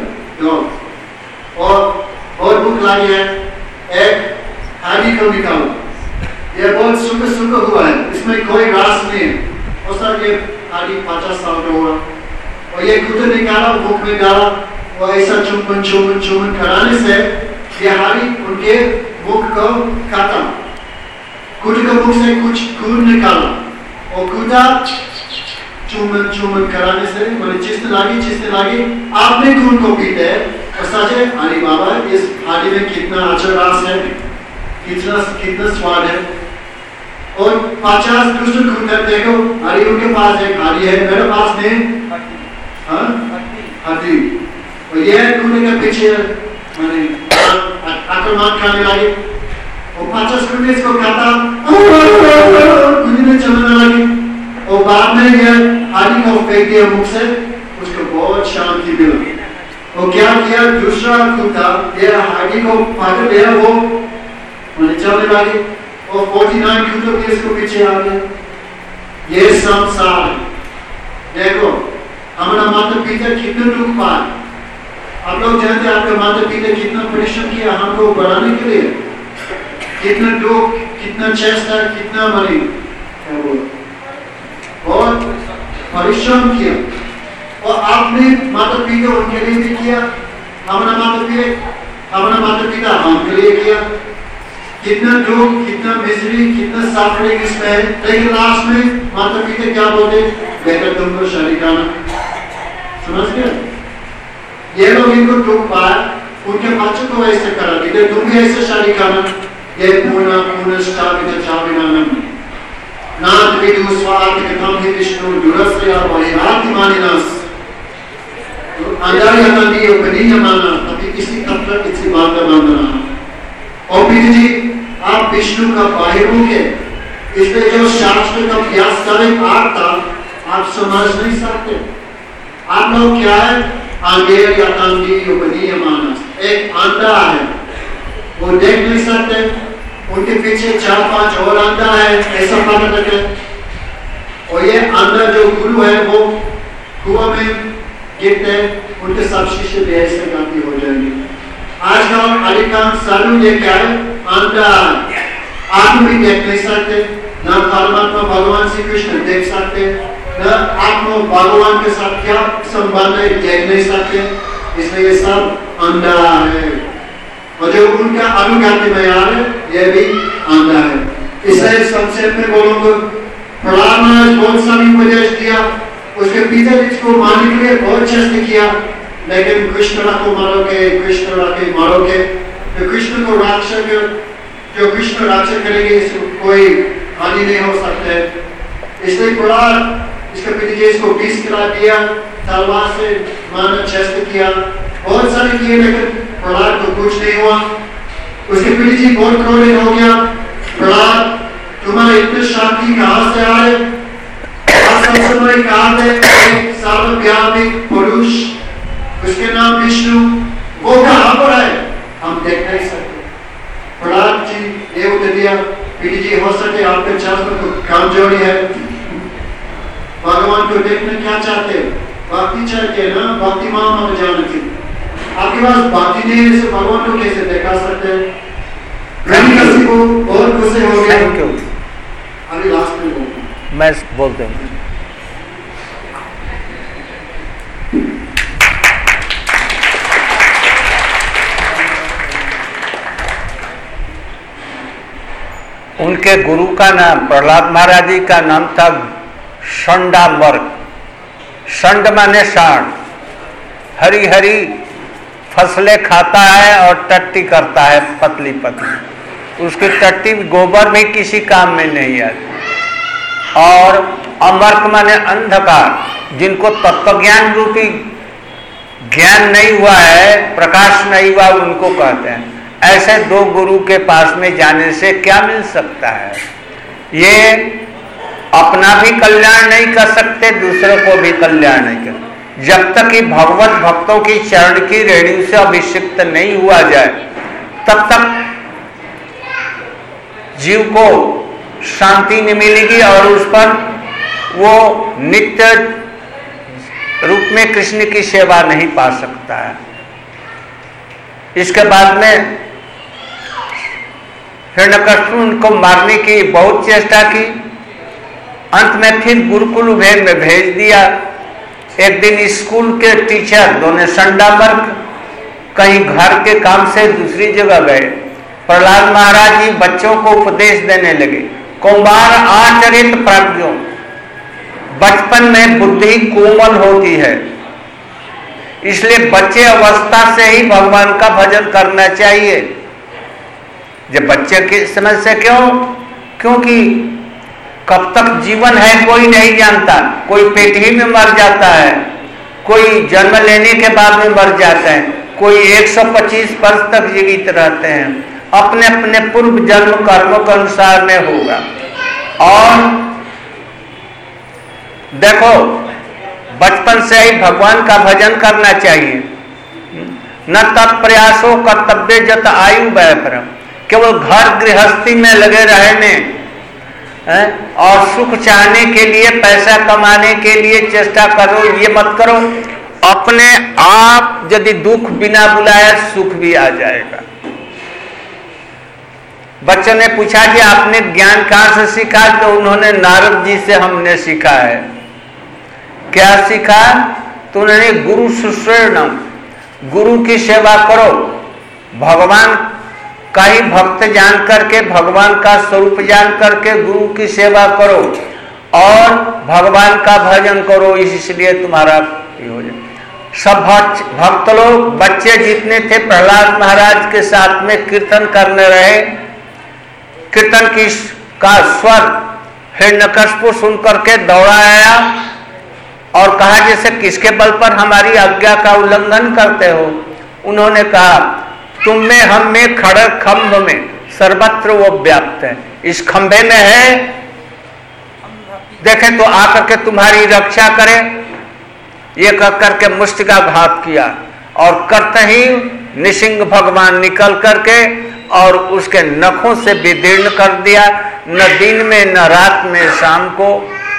डॉग। और बहुत भूख लगी है, एक हाथी को निकालो, ये बहुत सूखा सूखा हुआ है, इसमें कोई घास नहीं है। और सर ये हाथी पचास साल का हुआ, और ये कुत्ते निकाला, मुख में डाला, और ऐसा चुम्बन चुम्बन चुम्बन कराने से ये हाथी उनके मुख को काटा, कुत्ते के मुख से कुछ खून निकाला, और कुत्ता चुम्बन चुम्बन कराने से मैंने चिस्ते लागी चिस्ते लागी आपने खून को पीते और सचे अरे बाबा इस हाथी में कितना अच्छा रस है, कितना कितना स्वाद है। और पचास दूसरे कुत्ते देखो, अरे उनके पास एक हाथी है, मेरे पास नहीं, हाँ हाथी। और ये कुत्ते के पीछे मैंने आक्रमण करने लगे, और पचास कुत्ते इसको काटा, कुत्ते ने चलने लगी, और बाद में ये हाथी को फेंक दिया मुख से, उसको बहुत शांति मिला। और क्या किया? दूसरा कुत्ता ये हाथी को पकड़ लिया, वो मैंने चलने लगी, और उनचास कुत्तों के इसको पीछे आ गए। ये संसार देखो, हमारा माता पिता कितने दुख पाए। आप लोग जानते हैं आपके माता पिता कितना परिश्रम किया हमको बढ़ाने के लिए, कितना दुख, कितना चेष्टा, कितना मरी, क्या बोलो, बहुत परिश्रम किया। और आपने माता पिता उनके लिए भी किया, हमारा माता पिता हमारा माता पिता हमके लिए किया। कितना दुख, कितना मिजरी, कितना सफरिंग इसमें है, लेकिन लास्ट में माता पिता क्या बोलते, बेटा तुमको शादी करना। समझ गए? ये लोग इनको दुख पाया, उनके बच्चों को ऐसे करा, बेटा तुम भी ऐसे शादी करना। ये पूर्ण पूर्ण स्थापित चाविनानम नाथ विदु स्वार्थ कथम हि विष्णु दुरस्य वैराग्य मानिनास अंधारी अंधी उपनीय माना अभी किसी तत्व किसी बात का मानना। और पीर जी आप विष्णु का बाहिरों के इसलिए जो शास्त्र का अभ्यास करें आता आप समझ नहीं सकते। आप लोग क्या है, अंधेर या अंधी उपनीय माना, एक अंधा है वो देख नहीं सकते, उनके पीछे चार पांच और अंधा है ऐसा पता लगे। और ये अंधा जो गुरु है वो कुआं में गिरते हैं, उनके सब शिष्य भी ऐसे गलती हो जाएंगे। आजकल अधिकांश साधु ये क्या है, अंधा आप भी देख नहीं सकते, न परमात्मा भगवान श्री कृष्ण देख सकते, न आत्मा भगवान के साथ क्या संबंध है देख नहीं सकते, इसलिए ये सब अंधा है। और जो उनका अनुगत्य में आ रहे ये भी अंधा है। इसलिए संक्षेप में बोलूंगा, प्रहलाद महाराज बहुत सारी उपदेश दिया, उसके पिता इसको मानने के लिए बहुत चेष्टा किया, लेकिन कृष्ण को मारोगे, कृष्ण के मारोगे, तो कृष्ण को राक्षस जो कृष्ण राक्षस करेंगे इसको कोई हानि नहीं हो सकते। इसलिए प्रहलाद इसके पिता जी इसको बीस करा दिया, तलवार से मारना चेष्टा किया, बहुत सारे किए, लेकिन प्रहलाद को कुछ नहीं हुआ। उसके पिता जी बहुत क्रोधित हो गया, प्रहलाद तुम्हारे इतने शक्ति कहां से आ रहे, समय कहा एक सर्वव्यापी पुरुष उसके नाम विष्णु वो कहां पर है हम देख नहीं सकते। प्रहलाद जी ये उत्तर दिया, पीटी जी हो सके आपके शास्त्र को कमजोरी है, भगवान को देखना क्या चाहते, भक्ति चाहिए ना, भक्ति मां मत जाने थी, आपके पास भक्ति नहीं है, भगवान को कैसे देखा सकते हैं। किसी को बहुत गुस्से हो गया, अभी लास्ट में बोलूं मैं बोलते हूँ। उनके गुरु का नाम, प्रहलाद महाराज जी का नाम था षंडामर्क। षंड माने सांड, हरी हरी फसलें खाता है और टट्टी करता है पतली पतली, उसकी टट्टी गोबर भी किसी काम में नहीं आती। और अमर्क माने अंधकार, जिनको तत्व ज्ञान रूपी ज्ञान नहीं हुआ है, प्रकाश नहीं हुआ, उनको कहते हैं। ऐसे दो गुरु के पास में जाने से क्या मिल सकता है, ये अपना भी कल्याण नहीं कर सकते, दूसरों को भी कल्याण नहीं कर, जब तक कि भगवत भक्तों की चरण की रेणु से अभिषिक्त नहीं हुआ जाए तब तक जीव को शांति नहीं मिलेगी और उस पर वो नित्य रूप में कृष्ण की सेवा नहीं पा सकता है। इसके बाद में हिरण्यकश्यप उनको मारने की बहुत चेष्टा की, अंत में फिर गुरुकुल भेद में भेज दिया। एक दिन स्कूल के टीचर दोनों षंडामर्क कहीं घर के काम से दूसरी जगह गए, प्रहलाद महाराज जी बच्चों को उपदेश देने लगे। कुमार आचरित प्रज्ञों, बचपन में बुद्धि कोमल होती है, इसलिए बच्चे अवस्था से ही भगवान का भजन करना चाहिए। जब बच्चे की समस्या क्यों, क्योंकि कब तक जीवन है कोई नहीं जानता, कोई पेट ही में मर जाता है, कोई जन्म लेने के बाद में मर जाता है, कोई एक सौ पच्चीस वर्ष तक जीवित रहते हैं, अपने अपने पूर्व जन्म कर्मों के अनुसार में होगा। और देखो बचपन से ही भगवान का भजन करना चाहिए। न तत्प्रयासों कर्तव्य जत आयु वै परम, केवल घर गृहस्थी में लगे रहने है? और सुख चाहने के लिए, पैसा कमाने के लिए चेष्टा करो, ये मत करो। अपने आप यदि दुख बिना बुलाए सुख भी आ जाएगा। बच्चों ने पूछा कि आपने ज्ञान कहां से सीखा, तो उन्होंने नारद जी से हमने सीखा है। क्या सीखा? तो उन्होंने गुरु शुश्रूषणम, गुरु की सेवा करो, भगवान का ही भक्त जान करके, भगवान का स्वरूप जान करके गुरु की सेवा करो और भगवान का भजन करो, इसलिए तुम्हारा ये हो जाए। सब भक्त लोग, बच्चे जितने थे, प्रहलाद महाराज के साथ में कीर्तन करने रहे। कीर्तन की का स्वर हिरण्यकशिपु सुन करके दौड़ा आया और कहा, जैसे किसके बल पर हमारी आज्ञा का उल्लंघन करते हो? उन्होंने कहा, तुम में, हम में, खड़ग खंभ में सर्वत्र वो व्याप्त है, इस खंभे में है, देखें तो आकर के तुम्हारी रक्षा करे। ये कह करके मुष्टिकाघात किया और करते ही निसिंह भगवान निकल करके और उसके नखों से विदीर्ण कर दिया। न दिन में, न रात में, शाम को,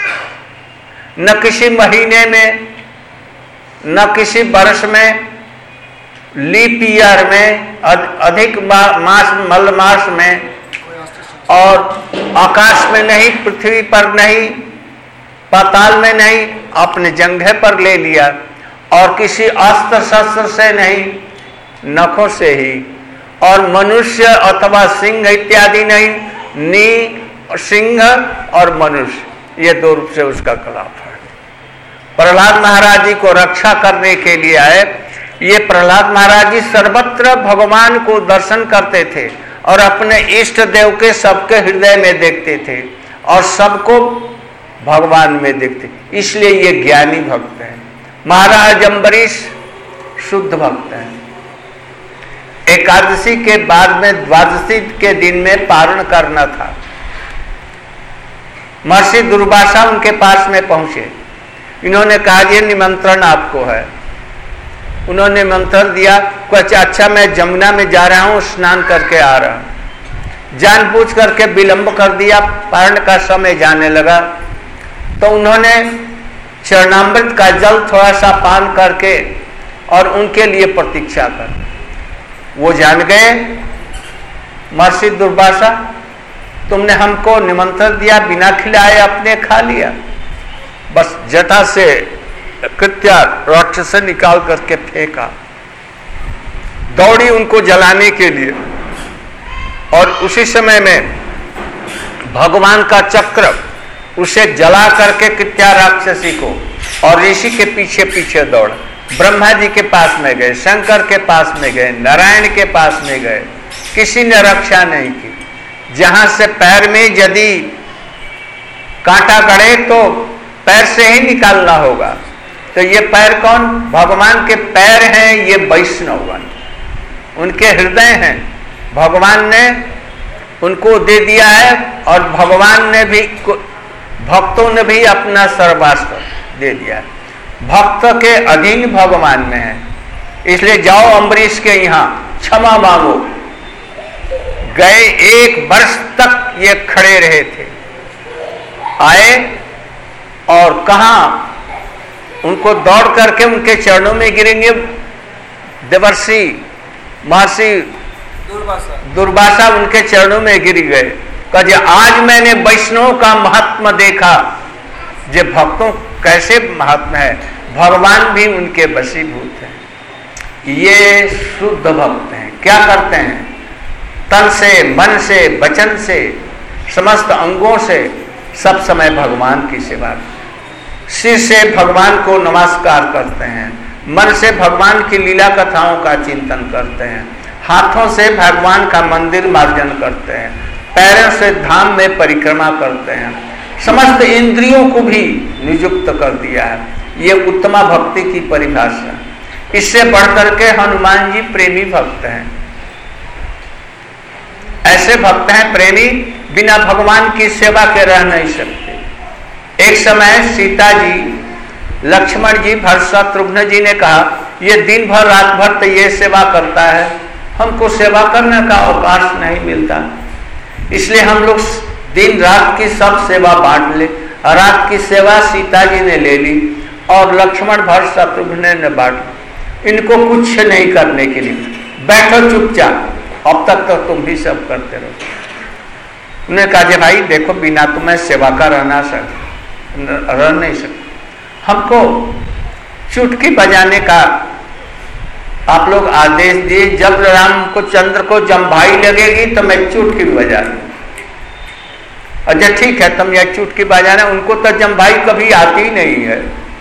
न किसी महीने में, न किसी वर्ष में, लीप ईयर में, अधिक मास, मल मास में, और आकाश में नहीं, पृथ्वी पर नहीं, पाताल में नहीं, अपने जंघे पर ले लिया। और किसी अस्त्र शस्त्र से नहीं, नखों से ही। और मनुष्य अथवा सिंह इत्यादि नहीं, नी, सिंह और मनुष्य, ये दो रूप से उसका कलाप है। प्रहलाद महाराज जी को रक्षा करने के लिए आए। ये प्रहलाद महाराज जी सर्वत्र भगवान को दर्शन करते थे और अपने इष्ट देव के सबके हृदय में देखते थे और सबको भगवान में देखते, इसलिए ये ज्ञानी भक्त हैं। महाराज अम्बरीश शुद्ध भक्त हैं। एकादशी के बाद में द्वादशी के दिन में पारण करना था। महर्षि दुर्वासा उनके पास में पहुंचे। इन्होंने कहा, ये निमंत्रण आपको है। उन्होंने निमंत्रण दिया। कुछ अच्छा, मैं जमुना में जा रहा हूं, स्नान करके आ रहा हूं। जानबूझ करके विलंब कर दिया, पारण का समय जाने लगा। तो उन्होंने चरणामृत का जल थोड़ा सा पान करके और उनके लिए प्रतीक्षा कर, वो जान गए, महर्षि दुर्वासा तुमने हमको निमंत्रण दिया, बिना खिलाए अपने खा लिया। बस जटा से कृत्या राक्षस से निकाल करके फेंका। दौड़ी उनको जलाने के लिए और उसी समय में भगवान का चक्र उसे जला करके कृत्या राक्षसी को और ऋषि के पीछे पीछे दौड़ा। ब्रह्मा जी के पास में गए, शंकर के पास में गए, नारायण के पास में गए, किसी ने रक्षा नहीं की। जहां से पैर में यदि कांटा गड़े तो पैर से ही निकालना होगा। तो ये पैर कौन? भगवान के पैर हैं, ये वैष्णव उनके हृदय हैं। भगवान ने उनको दे दिया है और भगवान ने भी, भक्तों ने भी अपना सर्वास्त्र दे दिया है। भक्त के अधीन भगवान में है। इसलिए जाओ अम्बरीश के यहाँ क्षमा मांगो। गए, एक वर्ष तक ये खड़े रहे थे। आए और कहा, उनको दौड़ करके उनके चरणों में गिरेंगे। देवर्षि महर्षि दुर्वासा उनके चरणों में गिर गए। कहे, आज मैंने वैष्णव का महात्मा देखा, जे भक्तों कैसे महात्मा है। भगवान भी उनके वशीभूत हैं। ये शुद्ध भक्त हैं। क्या करते हैं? तन से, मन से, वचन से, समस्त अंगों से सब समय भगवान की सेवा। सिर से भगवान को नमस्कार करते हैं, मन से भगवान की लीला कथाओं का चिंतन करते हैं, हाथों से भगवान का मंदिर मार्जन करते हैं, पैरों से धाम में परिक्रमा करते हैं, समस्त इंद्रियों को भी नियुक्त कर दिया है। ये उत्तमा भक्ति की परिभाषा। इससे बढ़कर के हनुमान जी प्रेमी भक्त हैं। ऐसे भक्त हैं प्रेमी, बिना भगवान की सेवा के रह नहीं सकते। एक समय सीता जी, लक्ष्मण जी, भरत शत्रुघ्न जी ने कहा, ये दिन भर रात भर तो ये सेवा करता है, हमको सेवा करने का अवकाश नहीं मिलता, इसलिए हम लोग दिन रात की सब सेवा बांट ले। रात की सेवा सीता जी ने ले ली और लक्ष्मण भरत शत्रुघ्न ने बांट। इनको कुछ नहीं करने के लिए, बैठो चुपचाप, अब तक तो तुम भी सब करते रहो। उन्होंने कहा, भाई देखो, बिना तुम्हें सेवा का रहना सकते, रह नहीं सकते, हमको चुटकी बजाने का आप लोग आदेश दिए, जब राम को चंद्र को जम्भाई लगेगी तो मैं चुटकी बजा लूं। अच्छा ठीक है, तुम यह चुटकी बजाना। उनको तो जम्भाई कभी आती ही नहीं है।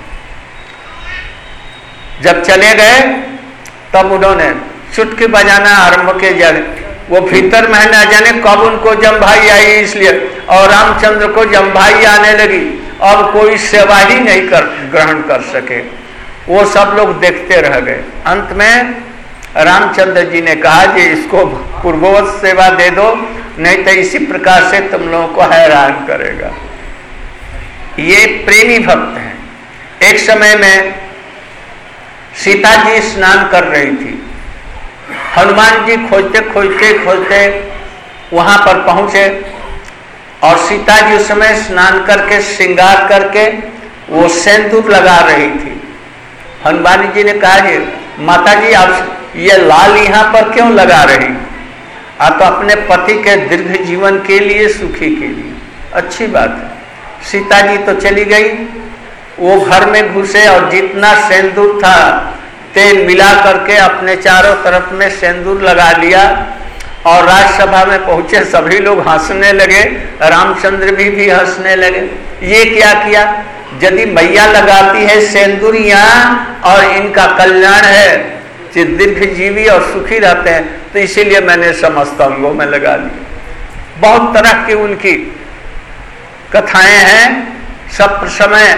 जब चले गए तब उन्होंने चुटकी बजाना आरंभ किया। वो भीतर में न जाने कब उनको जम्भाई आई, इसलिए और रामचंद्र को जम्भाई आने लगी। अब कोई सेवा ही नहीं कर ग्रहण कर सके, वो सब लोग देखते रह गए। अंत में रामचंद्र जी ने कहा कि इसको पूर्ववत सेवा दे दो, नहीं तो इसी प्रकार से तुम लोगों को हैरान करेगा। ये प्रेमी भक्त हैं। एक समय में सीता जी स्नान कर रही थी। हनुमान जी खोजते खोजते खोजते वहां पर पहुंचे और सीता जी उस समय स्नान करके श्रृंगार करके वो सिंदूर लगा रही थी। हनुमान जी ने कहा कि माता जी आप ये लाल यहाँ पर क्यों लगा रही? आप तो अपने पति के दीर्घ जीवन के लिए, सुखी के लिए। अच्छी बात है। सीता जी तो चली गई। वो घर में घुसे और जितना सिंदूर था तेल मिला करके अपने चारों तरफ में सिंदूर लगा लिया और राज्यसभा में पहुंचे। सभी लोग हंसने लगे, रामचंद्र भी भी हंसने लगे। ये क्या किया? यदि मैया लगाती है सिंदूर यहाँ और इनका कल्याण है कि दीर्घ जीवी और सुखी रहते हैं, तो इसीलिए मैंने समस्त अंगों में लगा दी। बहुत तरह की उनकी कथाएं हैं। सब समय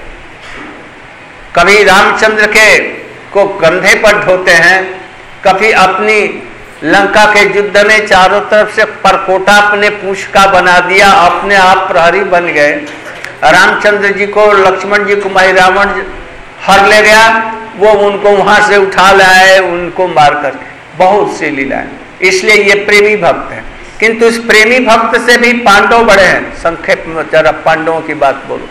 कभी रामचंद्र के को कंधे पर ढोते हैं, कभी अपनी लंका के युद्ध में चारों तरफ से परकोटा अपने पूंछ का बना दिया, अपने आप प्रहरी बन गए। रामचंद्र जी को, लक्ष्मण जी को माई रावण हर ले गया, वो उनको वहां से उठा लाए, उनको मार करके। बहुत सी लीलाएं। इसलिए ये प्रेमी भक्त है। किंतु इस प्रेमी भक्त से भी पांडव बड़े हैं। संक्षेप में जरा पांडवों की बात बोलो।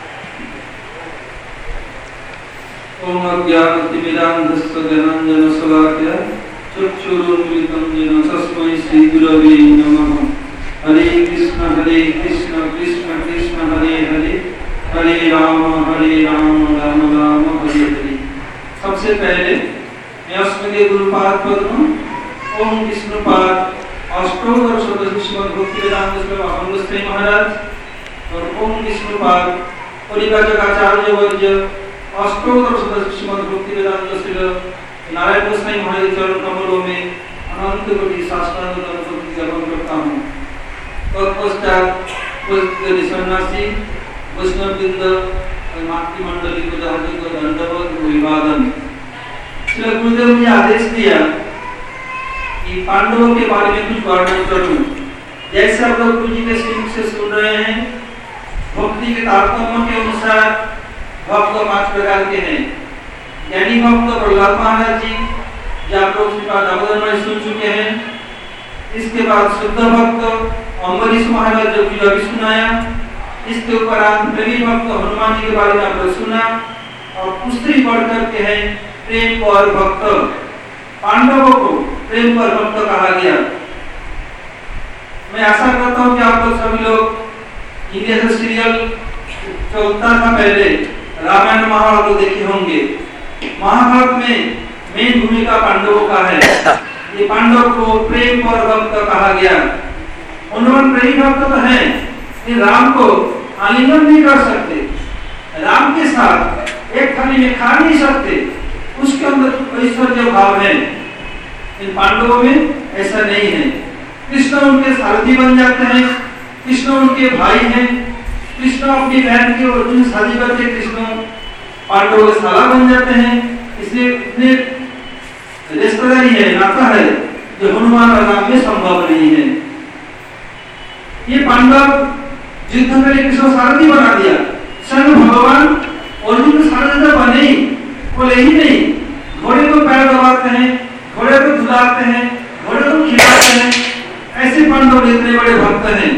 ओम अज्ञानतिमिरान्धस्य ज्ञानाञ्जनशलाकया चक्षुरुन्मिलितं येन तस्मै श्रीगुरवे नमः। हरे कृष्ण हरे कृष्ण कृष्ण कृष्ण हरे हरे, हरे राम हरे राम राम राम हरे हरे। सबसे पहले मैं अस्मदीय गुरुपाद पद्म ओम विष्णुपाद अष्टोत्तर शतक श्रीमद् भक्तिवेदांत स्वामी गोस्वामी महाराज और ओम विष्णुपाद परिव्राजक आचार्य वर्य अष्टोत्तर शतक श्रीमद् भक्तिवेदांत श्री नारायण गोस्वामी महाराज चरण कमलों में अनंत कोटि साष्टांग दंडवत ज्ञापन करता हूँ। तत्पश्चात पूज्य सन्यासी वैष्णववृंद और मातृमंडली को हार्दिक दंडवत अभिवादन। श्री गुरुदेव ने आदेश दिया कि पांडवों के बारे में कुछ वर्णन करूं। जैसे आप लोग गुरु जी के श्रीमुख से सुन रहे हैं, भक्ति के तारतम्य के अनुसार भक्त पांच प्रकार के हैं। ज्ञानी भक्त प्रहलाद महाराज जी, जो आप लोग दामोदर में सुन चुके हैं। इसके बाद शुद्ध भक्त अम्बरीश महाराज जो कि अभी सुनाया। इसके उपरांत प्रेमी भक्त हनुमान जी के बारे में आपने सुना। और दूसरी बढ़ करके है प्रेम और भक्त। पांडवों को प्रेम और भक्त कहा गया। मैं आशा करता हूँ कि आप लोग सभी लोग इंडिया सीरियल चलता था पहले, रामायण महाभारत देखे होंगे। महाभारत में मेन भूमिका पांडवों का है। ये पांडव को प्रेम और भक्त कहा गया। उन्होंने प्रेम भक्त तो है, राम को आलिंगन नहीं कर सकते, राम के साथ एक थाली में खा नहीं सकते, उसके अंदर ऐश्वर्य भाव है। इन पांडवों में ऐसा नहीं है। कृष्ण उनके सारथी बन जाते हैं, कृष्ण उनके भाई हैं, कृष्ण अपनी बहन की अर्जुन शादी करके कृष्ण पांडवों के साला बन जाते हैं। इसलिए इतने रिश्तेदारी है, नाता है, जो हनुमान और राम में संभव नहीं है। ये पांडव युद्ध में कृष्ण सारथी बना दिया। स्वयं भगवान अर्जुन के सारथी तो बने ही, बोले ही नहीं, घोड़े को पैर दबाते हैं, घोड़े को धुलाते हैं, घोड़े को खिलाते हैं। ऐसे पांडव इतने बड़े भक्त हैं।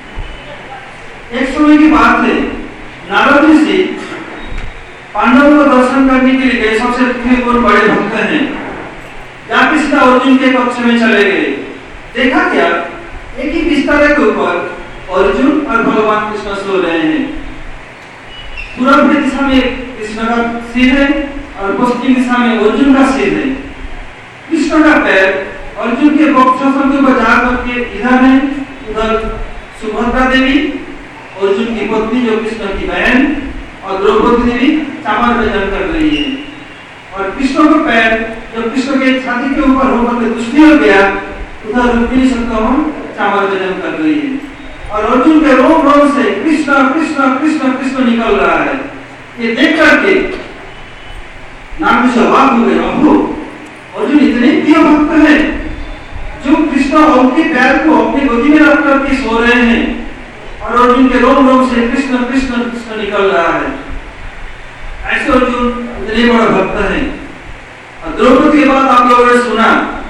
एक समय की बात है, नारद ऋषि पांडवों को दर्शन करने के लिए गए। सबसे बड़े भक्त हैं। जाके सीधा अर्जुन के कक्ष में चले गए। देखा क्या, एक ही बिस्तर के ऊपर अर्जुन और भगवान कृष्ण सो रहे हैं। पूर्व दिशा में कृष्ण का सिर है, और पश्चिम दिशा में अर्जुन का सिर है। कृष्ण का पैर अर्जुन के वक्षस्थल के ऊपर जा करके इधर है, उधर सुभद्रा देवी, अर्जुन की पत्नी जो कृष्ण की बहन, और द्रौपदी देवी चामर भजन कर रही है। और कृष्ण का पैर जो कृष्ण के छाती के ऊपर होकर के दूसरी ओर गया, उधर रुक्मिणी सत्तम चामर भजन कर रही है। और अर्जुन के रोम रोम से कृष्ण कृष्ण कृष्ण कृष्ण निकल रहा है। ये देख करके नाम से अवाक हो गए, अहो अर्जुन इतने प्रिय भक्त है जो कृष्ण उनके पैर को अपनी गोदी में रख करके सो रहे हैं, और अर्जुन के रोम रोम से कृष्ण कृष्ण कृष्ण निकल रहा है। ऐसे अर्जुन इतने बड़ा भक्त है। और द्रौपदी के बाद आप लोगों ने सुना,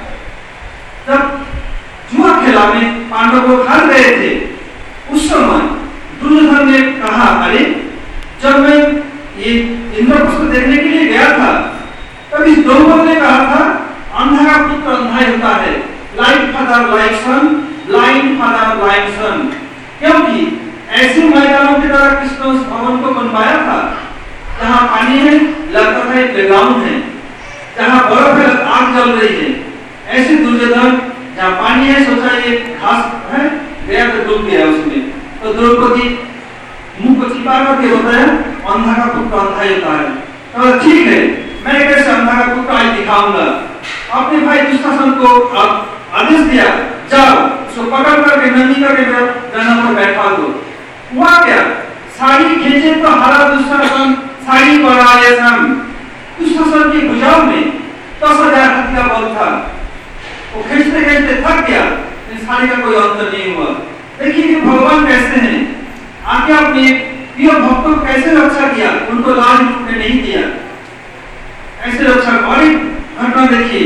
जब जुआ खेला में पांडव को हार गए थे, उस समय दुर्योधन ने कहा, अरे जब मैं ये इंद्रप्रस्थ देखने के लिए गया था, तब इस द्रौपदी ने कहा था, अंधा का पुत्र अंधा ही होता है, like father like son, blind father blind son. क्योंकि ऐसे मैदानों की तरह कृष्ण उस भवन को बनवाया था जहाँ पानी है, लगता था एक प्लेग्राउंड है, जहाँ बर्फ है, आग जल रही है। ऐसे दुर्योधन जहाँ पानी है, सोचा ये घास है, गया तो डूब गया उसमें। तो द्रौपदी मुंह को छिपा करके बताया, अंधा का पुत्र अंधा ही होता है। तो ठीक है, मैं कैसे अंधा का पुत्र आज दिखाऊंगा। अपने भाई दुशासन को आदेश दिया, जाओ उसको पकड़ करके नंदी करके डंडा पर बैठा दो। हुआ क्या, साड़ी खींचे तो हरा दुशासन साड़ी पर आए सम। दुशासन की भुजाओं में दस हजार हाथी का बल था। वो खींचते खींचते थक गया, साड़ी का कोई अंतर नहीं हुआ। देखिए कि भगवान कैसे हैं, आगे अपने प्रिय भक्तों को कैसे रक्षा किया, उनको लाज ने नहीं दिया। ऐसे रक्षा। और एक घटना देखिए,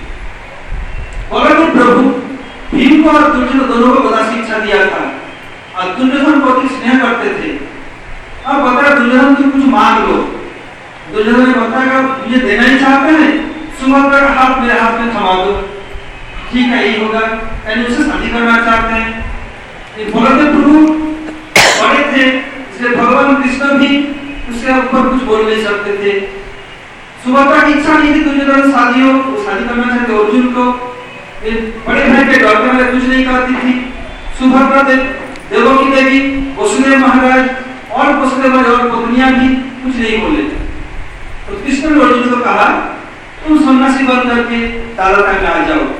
बलदेव प्रभु भीम को और दुर्योधन दोनों को बड़ा शिक्षा दिया था, और दुर्योधन को अति स्नेह करते थे। अब बताया दुर्योधन तुम कुछ मांग लो। दुर्योधन ने बताया मुझे देना ही चाहते हैं, सुभद्रा का हाथ मेरे हाथ में थमा दो। ठीक है, यही होगा, यानी उसे शादी करना चाहते हैं। बलदेव प्रभु बड़े थे, इसलिए भगवान कृष्ण भी उसके ऊपर कुछ बोल नहीं सकते थे। सुभद्रा की इच्छा नहीं थी दुर्योधन शादी हो, वो शादी करना चाहते अर्जुन को। बड़े भाई के डॉक्टर में कुछ नहीं करती थी। सुभद्रा देव, देवकी देवी, वसुदेव महाराज और वसुदेव और पत्नियां भी कुछ नहीं बोले। तो कृष्ण ने अर्जुन को कहा, तुम सन्यासी बन करके द्वारका में आ जाओ।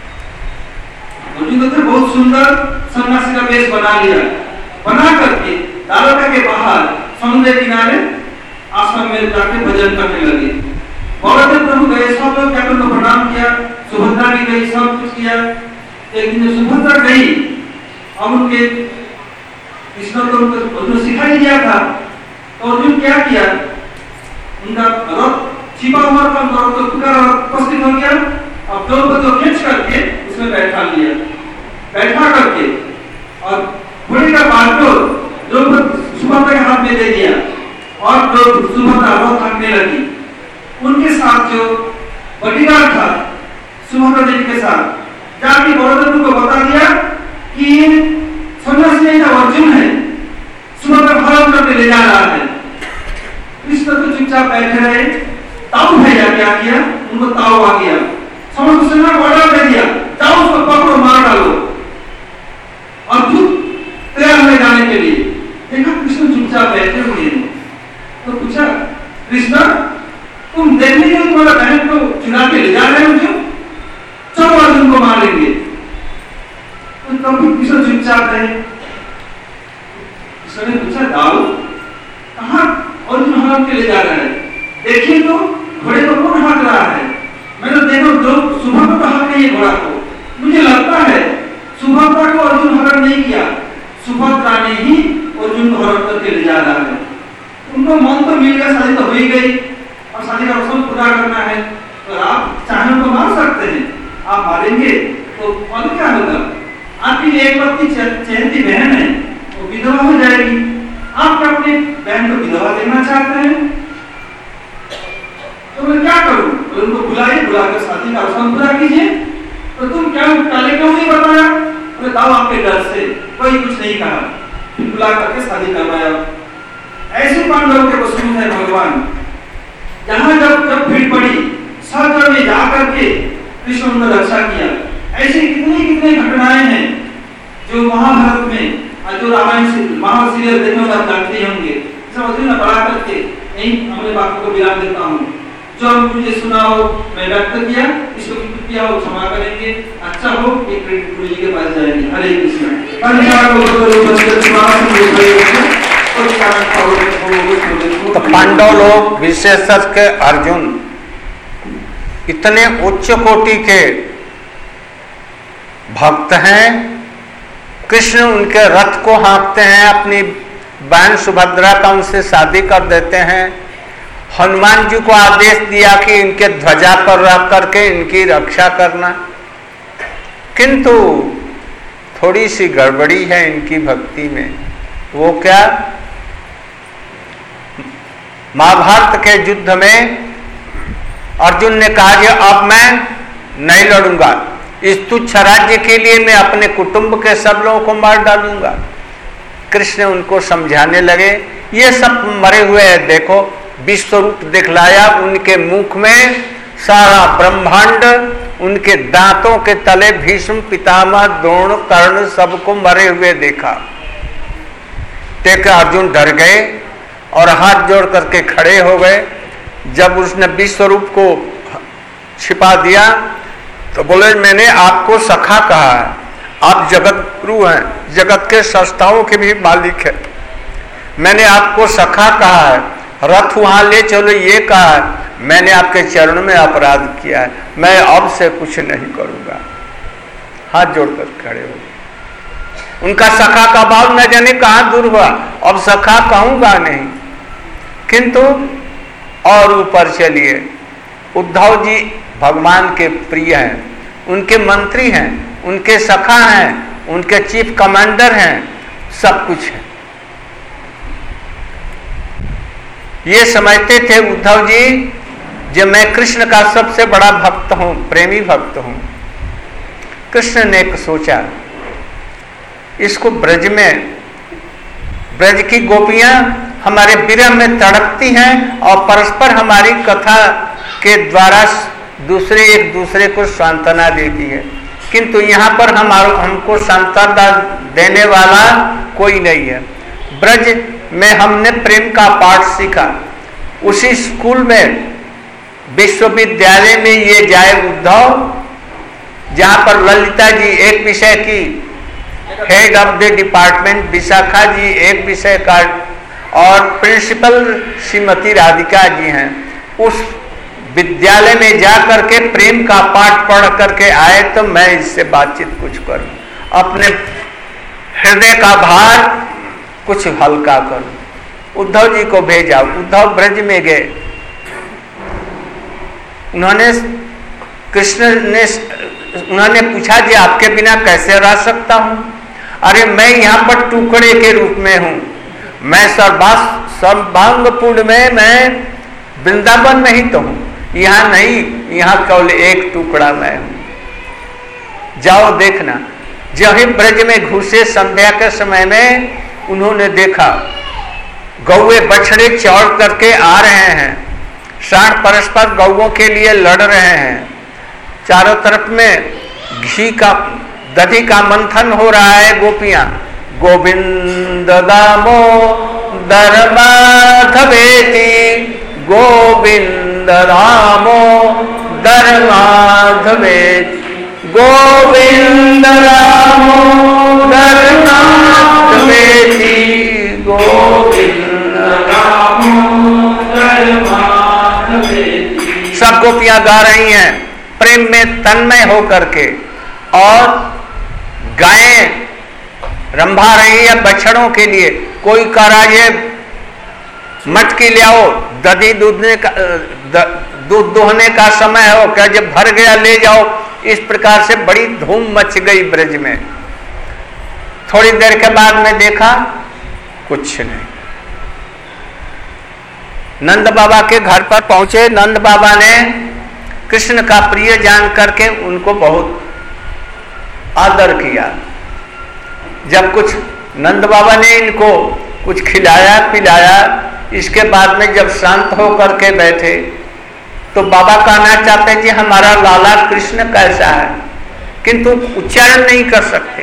अर्जुन तो बहुत सुंदर सन्यासी का वेश बना लिया, बना करके द्वारका के बाहर समुद्र किनारे आश्रम में जाके भजन करने लगे। बलदेव प्रभु गए, सब लोग जाकर उनको प्रणाम किया, सुभद्रा भी गई, सब कुछ किया। एक दिन सुभद्रा गई, अब उनके कृष्ण को उनको सिखा ही दिया था। तो अर्जुन क्या किया, उनका रथ छिपा हुआ था, तो पूरा उपस्थित हो गया। अब द्रौपदी को खींच करके उसमें बैठा लिया, बैठा करके और घोड़े का बाटो द्रौपदी सुभद्रा के हाथ में दे दिया, और सुभद्रा रथ हाँकने लगी। उनके साथ जो बॉडीगार्ड था सुभद्रा देवी के साथ, जाके बलदेव को बता दिया कि सन्यासी नहीं था, अर्जुन है, सुभद्रा हरण करके ले जा रहा है। कृष्ण तो चुपचाप बैठे रहे। ताऊ भैया क्या किया, उनको ताऊ आ गया, समस्त सेना को ऑर्डर दे दिया, जाओ उसको पकड़ो, मार डालो, और खुद तैयार हो जाने के लिए। देखा कृष्ण चुपचाप बैठे हुए हैं। तो पूछा, कृष्ण तुम देखने के लिए तुम्हारा बहन को चुरा के ले जा रहे हो, क्यों? चलो अर्जुन को मारेंगे। तो तब कृष्ण चुपचाप रहे। कृष्ण ने पूछा, दाऊ कहाँ अर्जुन हरण के ले जा रहा है? देखिए तो घोड़े को कौन हाँक रहा है? मैंने देखो जो सुभद्रा को हाँक नहीं है घोड़ा को। मुझे लगता है सुभद्रा को अर्जुन हरण नहीं किया, सुभद्रा ने ही अर्जुन को हरण करके ले जा रहा है। उनको मन तो मिल गया, शादी तो हो ही गई, और शादी का रस्म पूरा करना है। तो आप चाहे तो मार सकते हैं, आप मारेंगे तो फल क्या होगा? आपकी एक पत्नी चहती बहन है, वो विधवा हो जाएगी। आप क्या अपनी बहन को विधवा देखना चाहते हैं? तो मैं क्या करूं? तो उनको बुलाइए, बुलाकर शादी का रस्म पूरा कीजिए। तो तुम क्या पहले क्यों नहीं बताया? तो दाऊ आपके डर से कोई कुछ नहीं कहा, बुला करके शादी करवाया। ऐसे पांडवों के वसूल है भगवान। जहां जब जब भीड़ पड़ी सब में जाकर के कृष्ण ने रक्षा किया। ऐसी कितनी कितनी घटनाएं हैं जो महाभारत में और जो रामायण से महासीरियल देखने में आप जानते होंगे। समझ ना पढ़ा करके नहीं हमने बातों को विराम देता हूँ। जो मुझे सुना हो मैं व्यक्त किया, इसको किया हो क्षमा करेंगे, अच्छा हो एक क्रेडिट गुरु जी के पास जाएंगे। हरे कृष्ण। तो पांडव लोग विशेषकर के अर्जुन इतने उच्च कोटि के भक्त हैं। कृष्ण उनके रथ को हाँकते हैं, अपनी बहन सुभद्रा का उनसे शादी कर देते हैं। हनुमान जी को आदेश दिया कि इनके ध्वजा पर रख करके इनकी रक्षा करना, किंतु थोड़ी सी गड़बड़ी है इनकी भक्ति में। वो क्या? महाभारत के युद्ध में अर्जुन ने कहा कि अब मैं नहीं लड़ूंगा, इस तुच्छ राज्य के लिए मैं अपने कुटुंब के सब लोगों को मार डालूंगा। कृष्ण उनको समझाने लगे, ये सब मरे हुए हैं, देखो विश्व रूप दिखलाया, उनके मुख में सारा ब्रह्मांड, उनके दांतों के तले भीष्म पितामह द्रोण कर्ण सबको मरे हुए देखा। देखकर अर्जुन डर गए और हाथ जोड़ करके खड़े हो गए। जब उसने विश्व रूप को छिपा दिया तो बोले, मैंने आपको सखा कहा है, आप जगत गुरु हैं, जगत के संस्थाओं के भी मालिक है। मैंने आपको सखा कहा है, रथ वहां ले चलो ये कहा है, मैंने आपके चरणों में अपराध किया है, मैं अब से कुछ नहीं करूंगा। हाथ जोड़कर खड़े हो। उनका सखा का भाव न जाने कहां दूर हुआ, अब सखा कहूंगा नहीं। किंतु और ऊपर चलिए, उद्धव जी भगवान के प्रिय हैं, उनके मंत्री हैं, उनके सखा हैं, उनके चीफ कमांडर हैं, सब कुछ है। ये समझते थे उद्धव जी जब मैं कृष्ण का सबसे बड़ा भक्त हूं, प्रेमी भक्त हूं। कृष्ण ने एक सोचा, इसको ब्रज में, ब्रज की गोपियां हमारे विरह में तड़पती हैं और परस्पर हमारी कथा के द्वारा दूसरे एक दूसरे को सांत्वना देती है, किंतु यहाँ पर हमारो हमको सांत्वना देने वाला कोई नहीं है। ब्रज में हमने प्रेम का पाठ सीखा, उसी स्कूल में विश्वविद्यालय में ये जाए उद्धव, जहाँ पर ललिता जी एक विषय की head of the department, Vishakha ji एक विषय का और प्रिंसिपल श्रीमती राधिका जी हैं। उस विद्यालय में जा करके प्रेम का पाठ पढ़ करके आए तो मैं इससे बातचीत कुछ करूं, अपने हृदय का भार कुछ हल्का करूं। उद्धव जी को भेजा, उद्धव ब्रज में गए। उन्होंने कृष्ण ने उन्होंने पूछा जी आपके बिना कैसे रह सकता हूं? अरे मैं यहाँ पर टुकड़े के रूप में हूं, मैं सर्वास सर्वांगपुर में, मैं वृंदावन में ही तो हूं, यहाँ नहीं, यहाँ केवल एक टुकड़ा मैं हूं। जाओ देखना। जब ही ब्रज में घुसे संध्या के समय में उन्होंने देखा गौवे बछड़े चौड़ करके आ रहे हैं, साठ परस्पर गौवों के लिए लड़ रहे हैं, चारों तरफ में घी का दधी का मंथन हो रहा है। गोपियां गोविंद दामोदर माधवेति, गोविंद दामोदर माधवेति, गोविंद दामोदर माधवेति, गोविंद दामोदर माधवेति। सब गोपियां गा रही हैं प्रेम में तन्मय होकर के, और गायें रंभा रही है बछड़ों के लिए। कोई कह रहा है मटकी ले आओ, दधी दूधने का दूध दोहने का समय हो, क्या जब भर गया ले जाओ। इस प्रकार से बड़ी धूम मच गई ब्रज में। थोड़ी देर के बाद में देखा कुछ नहीं। नंद बाबा के घर पर पहुंचे। नंद बाबा ने कृष्ण का प्रिय जान करके उनको बहुत आदर किया। जब कुछ नंद बाबा ने इनको कुछ खिलाया पिलाया, इसके बाद में जब शांत होकर के बैठे तो बाबा कहना चाहते हैं जी हमारा लाला कृष्ण कैसा है, किंतु उच्चारण नहीं कर सकते।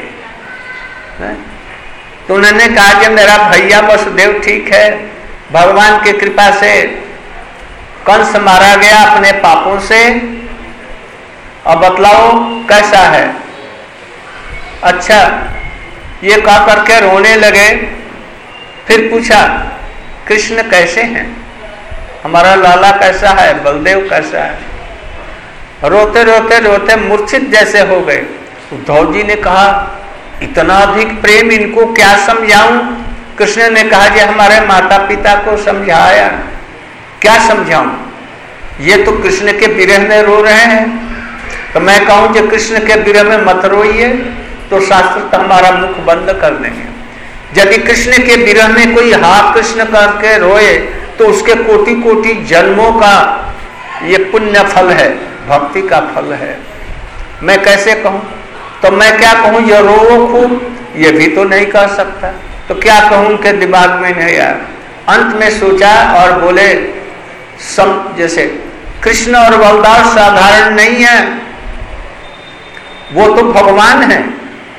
तो उन्होंने कहा कि मेरा भैया वसुदेव ठीक है, भगवान की कृपा से कंस मारा गया अपने पापों से, अब बतलाओ कैसा है। अच्छा, ये कह करके रोने लगे। फिर पूछा कृष्ण कैसे हैं, हमारा लाला कैसा है, बलदेव कैसा है। रोते रोते रोते मूर्छित जैसे हो गए। उद्धव जी ने कहा इतना अधिक प्रेम इनको क्या समझाऊं। कृष्ण ने कहा कि हमारे माता पिता को समझाया, क्या समझाऊं, ये तो कृष्ण के विरह में रो रहे हैं। तो मैं कहूं कि कृष्ण के विरह में मत रोइए, तो शास्त्र तो हमारा मुख बंद कर देंगे। यदि कृष्ण के विरह में कोई हा कृष्ण करके रोए तो उसके कोटि कोटि जन्मों का ये पुण्य फल है, भक्ति का फल है। मैं कैसे कहूं, तो मैं क्या कहूं ये रो खूब, ये भी तो नहीं कह सकता, तो क्या कहूं उनके दिमाग में नहीं आया। अंत में सोचा और बोले सम जैसे कृष्ण और बलदाव साधारण नहीं है, वो तो भगवान है,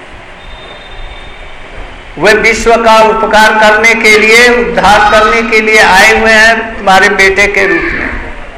वे विश्व का उपकार करने के लिए, उद्धार करने के लिए आए हुए हैं तुम्हारे बेटे के रूप में।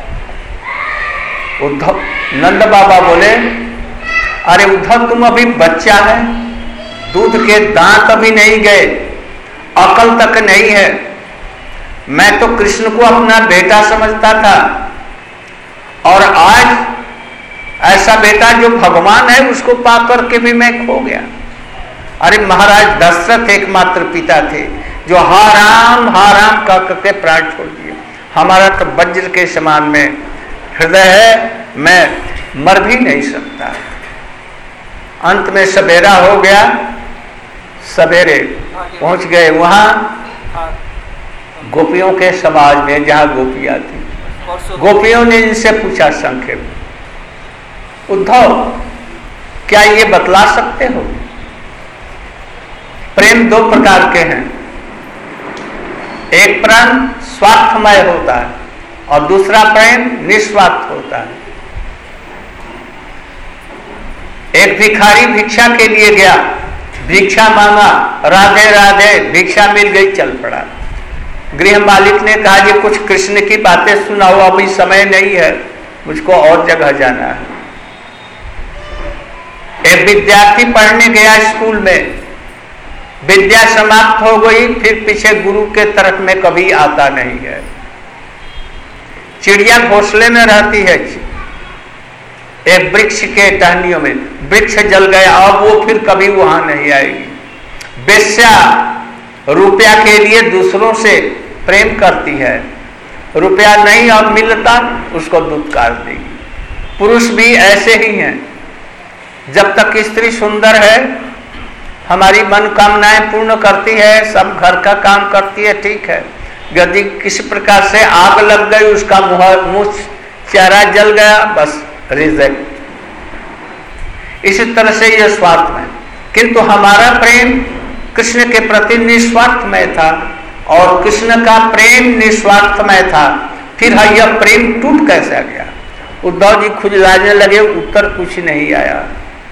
उद्धव नंद बाबा बोले अरे उद्धव तुम अभी बच्चा है, दूध के दांत अभी नहीं गए, अकल तक नहीं है। मैं तो कृष्ण को अपना बेटा समझता था और आज ऐसा बेटा जो भगवान है उसको पा करके भी मैं खो गया। अरे महाराज दशरथ एकमात्र पिता थे जो हा राम हा राम कह करके प्राण छोड़ दिए। हमारा तो वज्र के समान में हृदय है, मैं मर भी नहीं सकता। अंत में सवेरा हो गया, सवेरे पहुंच गए वहां गोपियों के समाज में जहां गोपियां थी। गोपियों ने इनसे पूछा संक्षेप, उद्धव क्या ये बतला सकते हो, प्रेम दो प्रकार के हैं, एक प्रेम स्वार्थमय होता है और दूसरा प्रेम निस्वार्थ होता है। एक भिखारी भिक्षा के लिए गया, भिक्षा मांगा, राधे राधे, भिक्षा मिल गई, चल पड़ा। गृह मालिक ने कहा कि कुछ कृष्ण की बातें सुनाओ, अभी समय नहीं है, मुझको और जगह जाना है। एक विद्यार्थी पढ़ने गया स्कूल में, विद्या समाप्त हो गई, फिर पीछे गुरु के तरफ में कभी आता नहीं है। चिड़िया घोंसले में रहती है, एक वृक्ष के टहनियों में, वृक्ष जल गया, अब वो फिर कभी वहां नहीं आएगी। वेश्या रुपया के लिए दूसरों से प्रेम करती है, रुपया नहीं अब मिलता उसको दुत्कार देगी। पुरुष भी ऐसे ही हैं, जब तक स्त्री सुंदर है, हमारी मनोकामनाएं पूर्ण करती है, सब घर का काम करती है, ठीक है। यदि किसी प्रकार से आग लग गई, उसका मुंह मुंह चेहरा जल गया, बस रिजेक्ट। इसी तरह से यह स्वार्थ में, किंतु हमारा प्रेम कृष्ण के प्रति निस्वार्थमय था और कृष्ण का प्रेम निस्वार्थमय था। फिर यह प्रेम टूट कैसे गया। उद्धव जी खुजलाने लगे, उत्तर कुछ नहीं आया।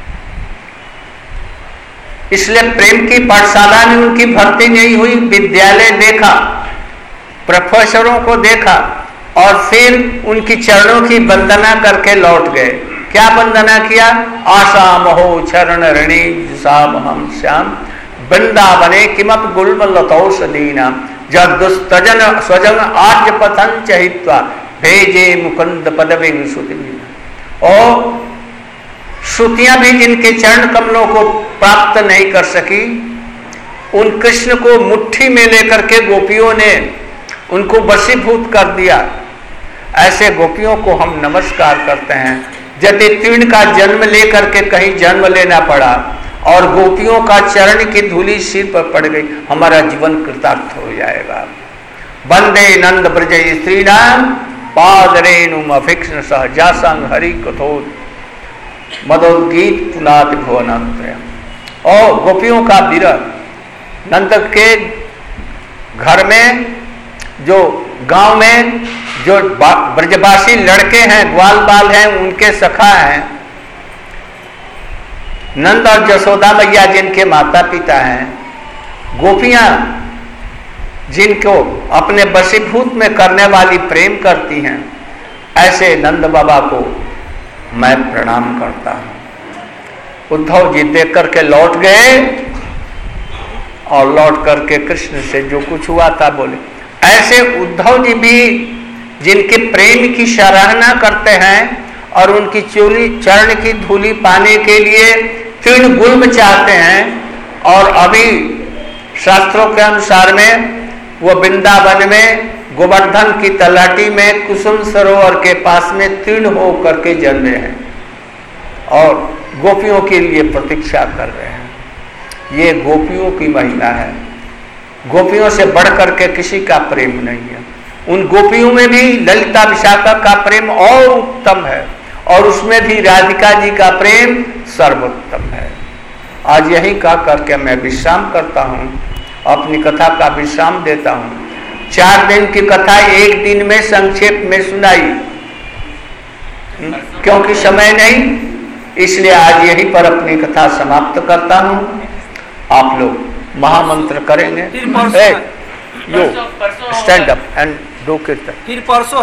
इसलिए प्रेम की पाठशाला में उनकी भर्ती नहीं हुई। विद्यालय देखा, प्रोफेसरों को देखा और फिर उनकी चरणों की वंदना करके लौट गए। क्या वंदना किया, आशा महो चरण ऋणी जुषाम हम श्याम वृंदावने किमप गुल्मलतौषधीना जदुस्तजन स्वजन आर्य पथं चहित्वा भेजे मुकुंद पदवी श्रुति। और श्रुतियां भी जिनके चरण कमलों को प्राप्त नहीं कर सकी, उन कृष्ण को मुट्ठी में लेकर के गोपियों ने उनको वशीभूत कर दिया। ऐसे गोपियों को हम नमस्कार करते हैं। यदि तीर्ण का जन्म लेकर के कहीं जन्म लेना पड़ा और गोपियों का चरण की धूली सिर पर पड़ गई, हमारा जीवन कृतार्थ हो जाएगा। वंदे नंद ब्रज स्त्रीणाम पादरेणुम अभिक्षण सहजासंग हरि कथोत मदोद्गीत पुनाति भुवनत्रयम्। और गोपियों का विरह, नंद के घर में जो गांव में जो ब्रजवासी लड़के हैं, ग्वाल बाल हैं, उनके सखा हैं, नंद और जसोदा मैया जिनके माता पिता हैं, गोपियां जिनको अपने वशीभूत में करने वाली प्रेम करती हैं, ऐसे नंद बाबा को मैं प्रणाम करता हूं। उद्धव जी देख करके लौट गए और लौट करके कृष्ण से जो कुछ हुआ था बोले। ऐसे उद्धव जी भी जिनके प्रेम की सराहना करते हैं और उनकी चोली चरण की धूली पाने के लिए तीन गुल्म चाहते हैं, और अभी शास्त्रों के अनुसार में वो वृंदावन में गोवर्धन की तलाटी में कुसुम सरोवर के पास में तीर्ण हो करके जन्मे हैं और गोपियों के लिए प्रतीक्षा कर रहे हैं। ये गोपियों की महिमा है। गोपियों से बढ़ करके किसी का प्रेम नहीं है। उन गोपियों में भी ललिता विशाखा का प्रेम और उत्तम है, और उसमें भी राधिका जी का प्रेम सर्वोत्तम है। आज यही कह करके मैं विश्राम करता हूँ, अपनी कथा का विश्राम देता हूँ। चार दिन की कथा एक दिन में संक्षेप में सुनाई, क्योंकि समय नहीं, इसलिए आज यहीं पर अपनी कथा समाप्त करता हूँ। आप लोग महामंत्र करेंगे। फिर परसों you stand up and do kirtan. फिर परसों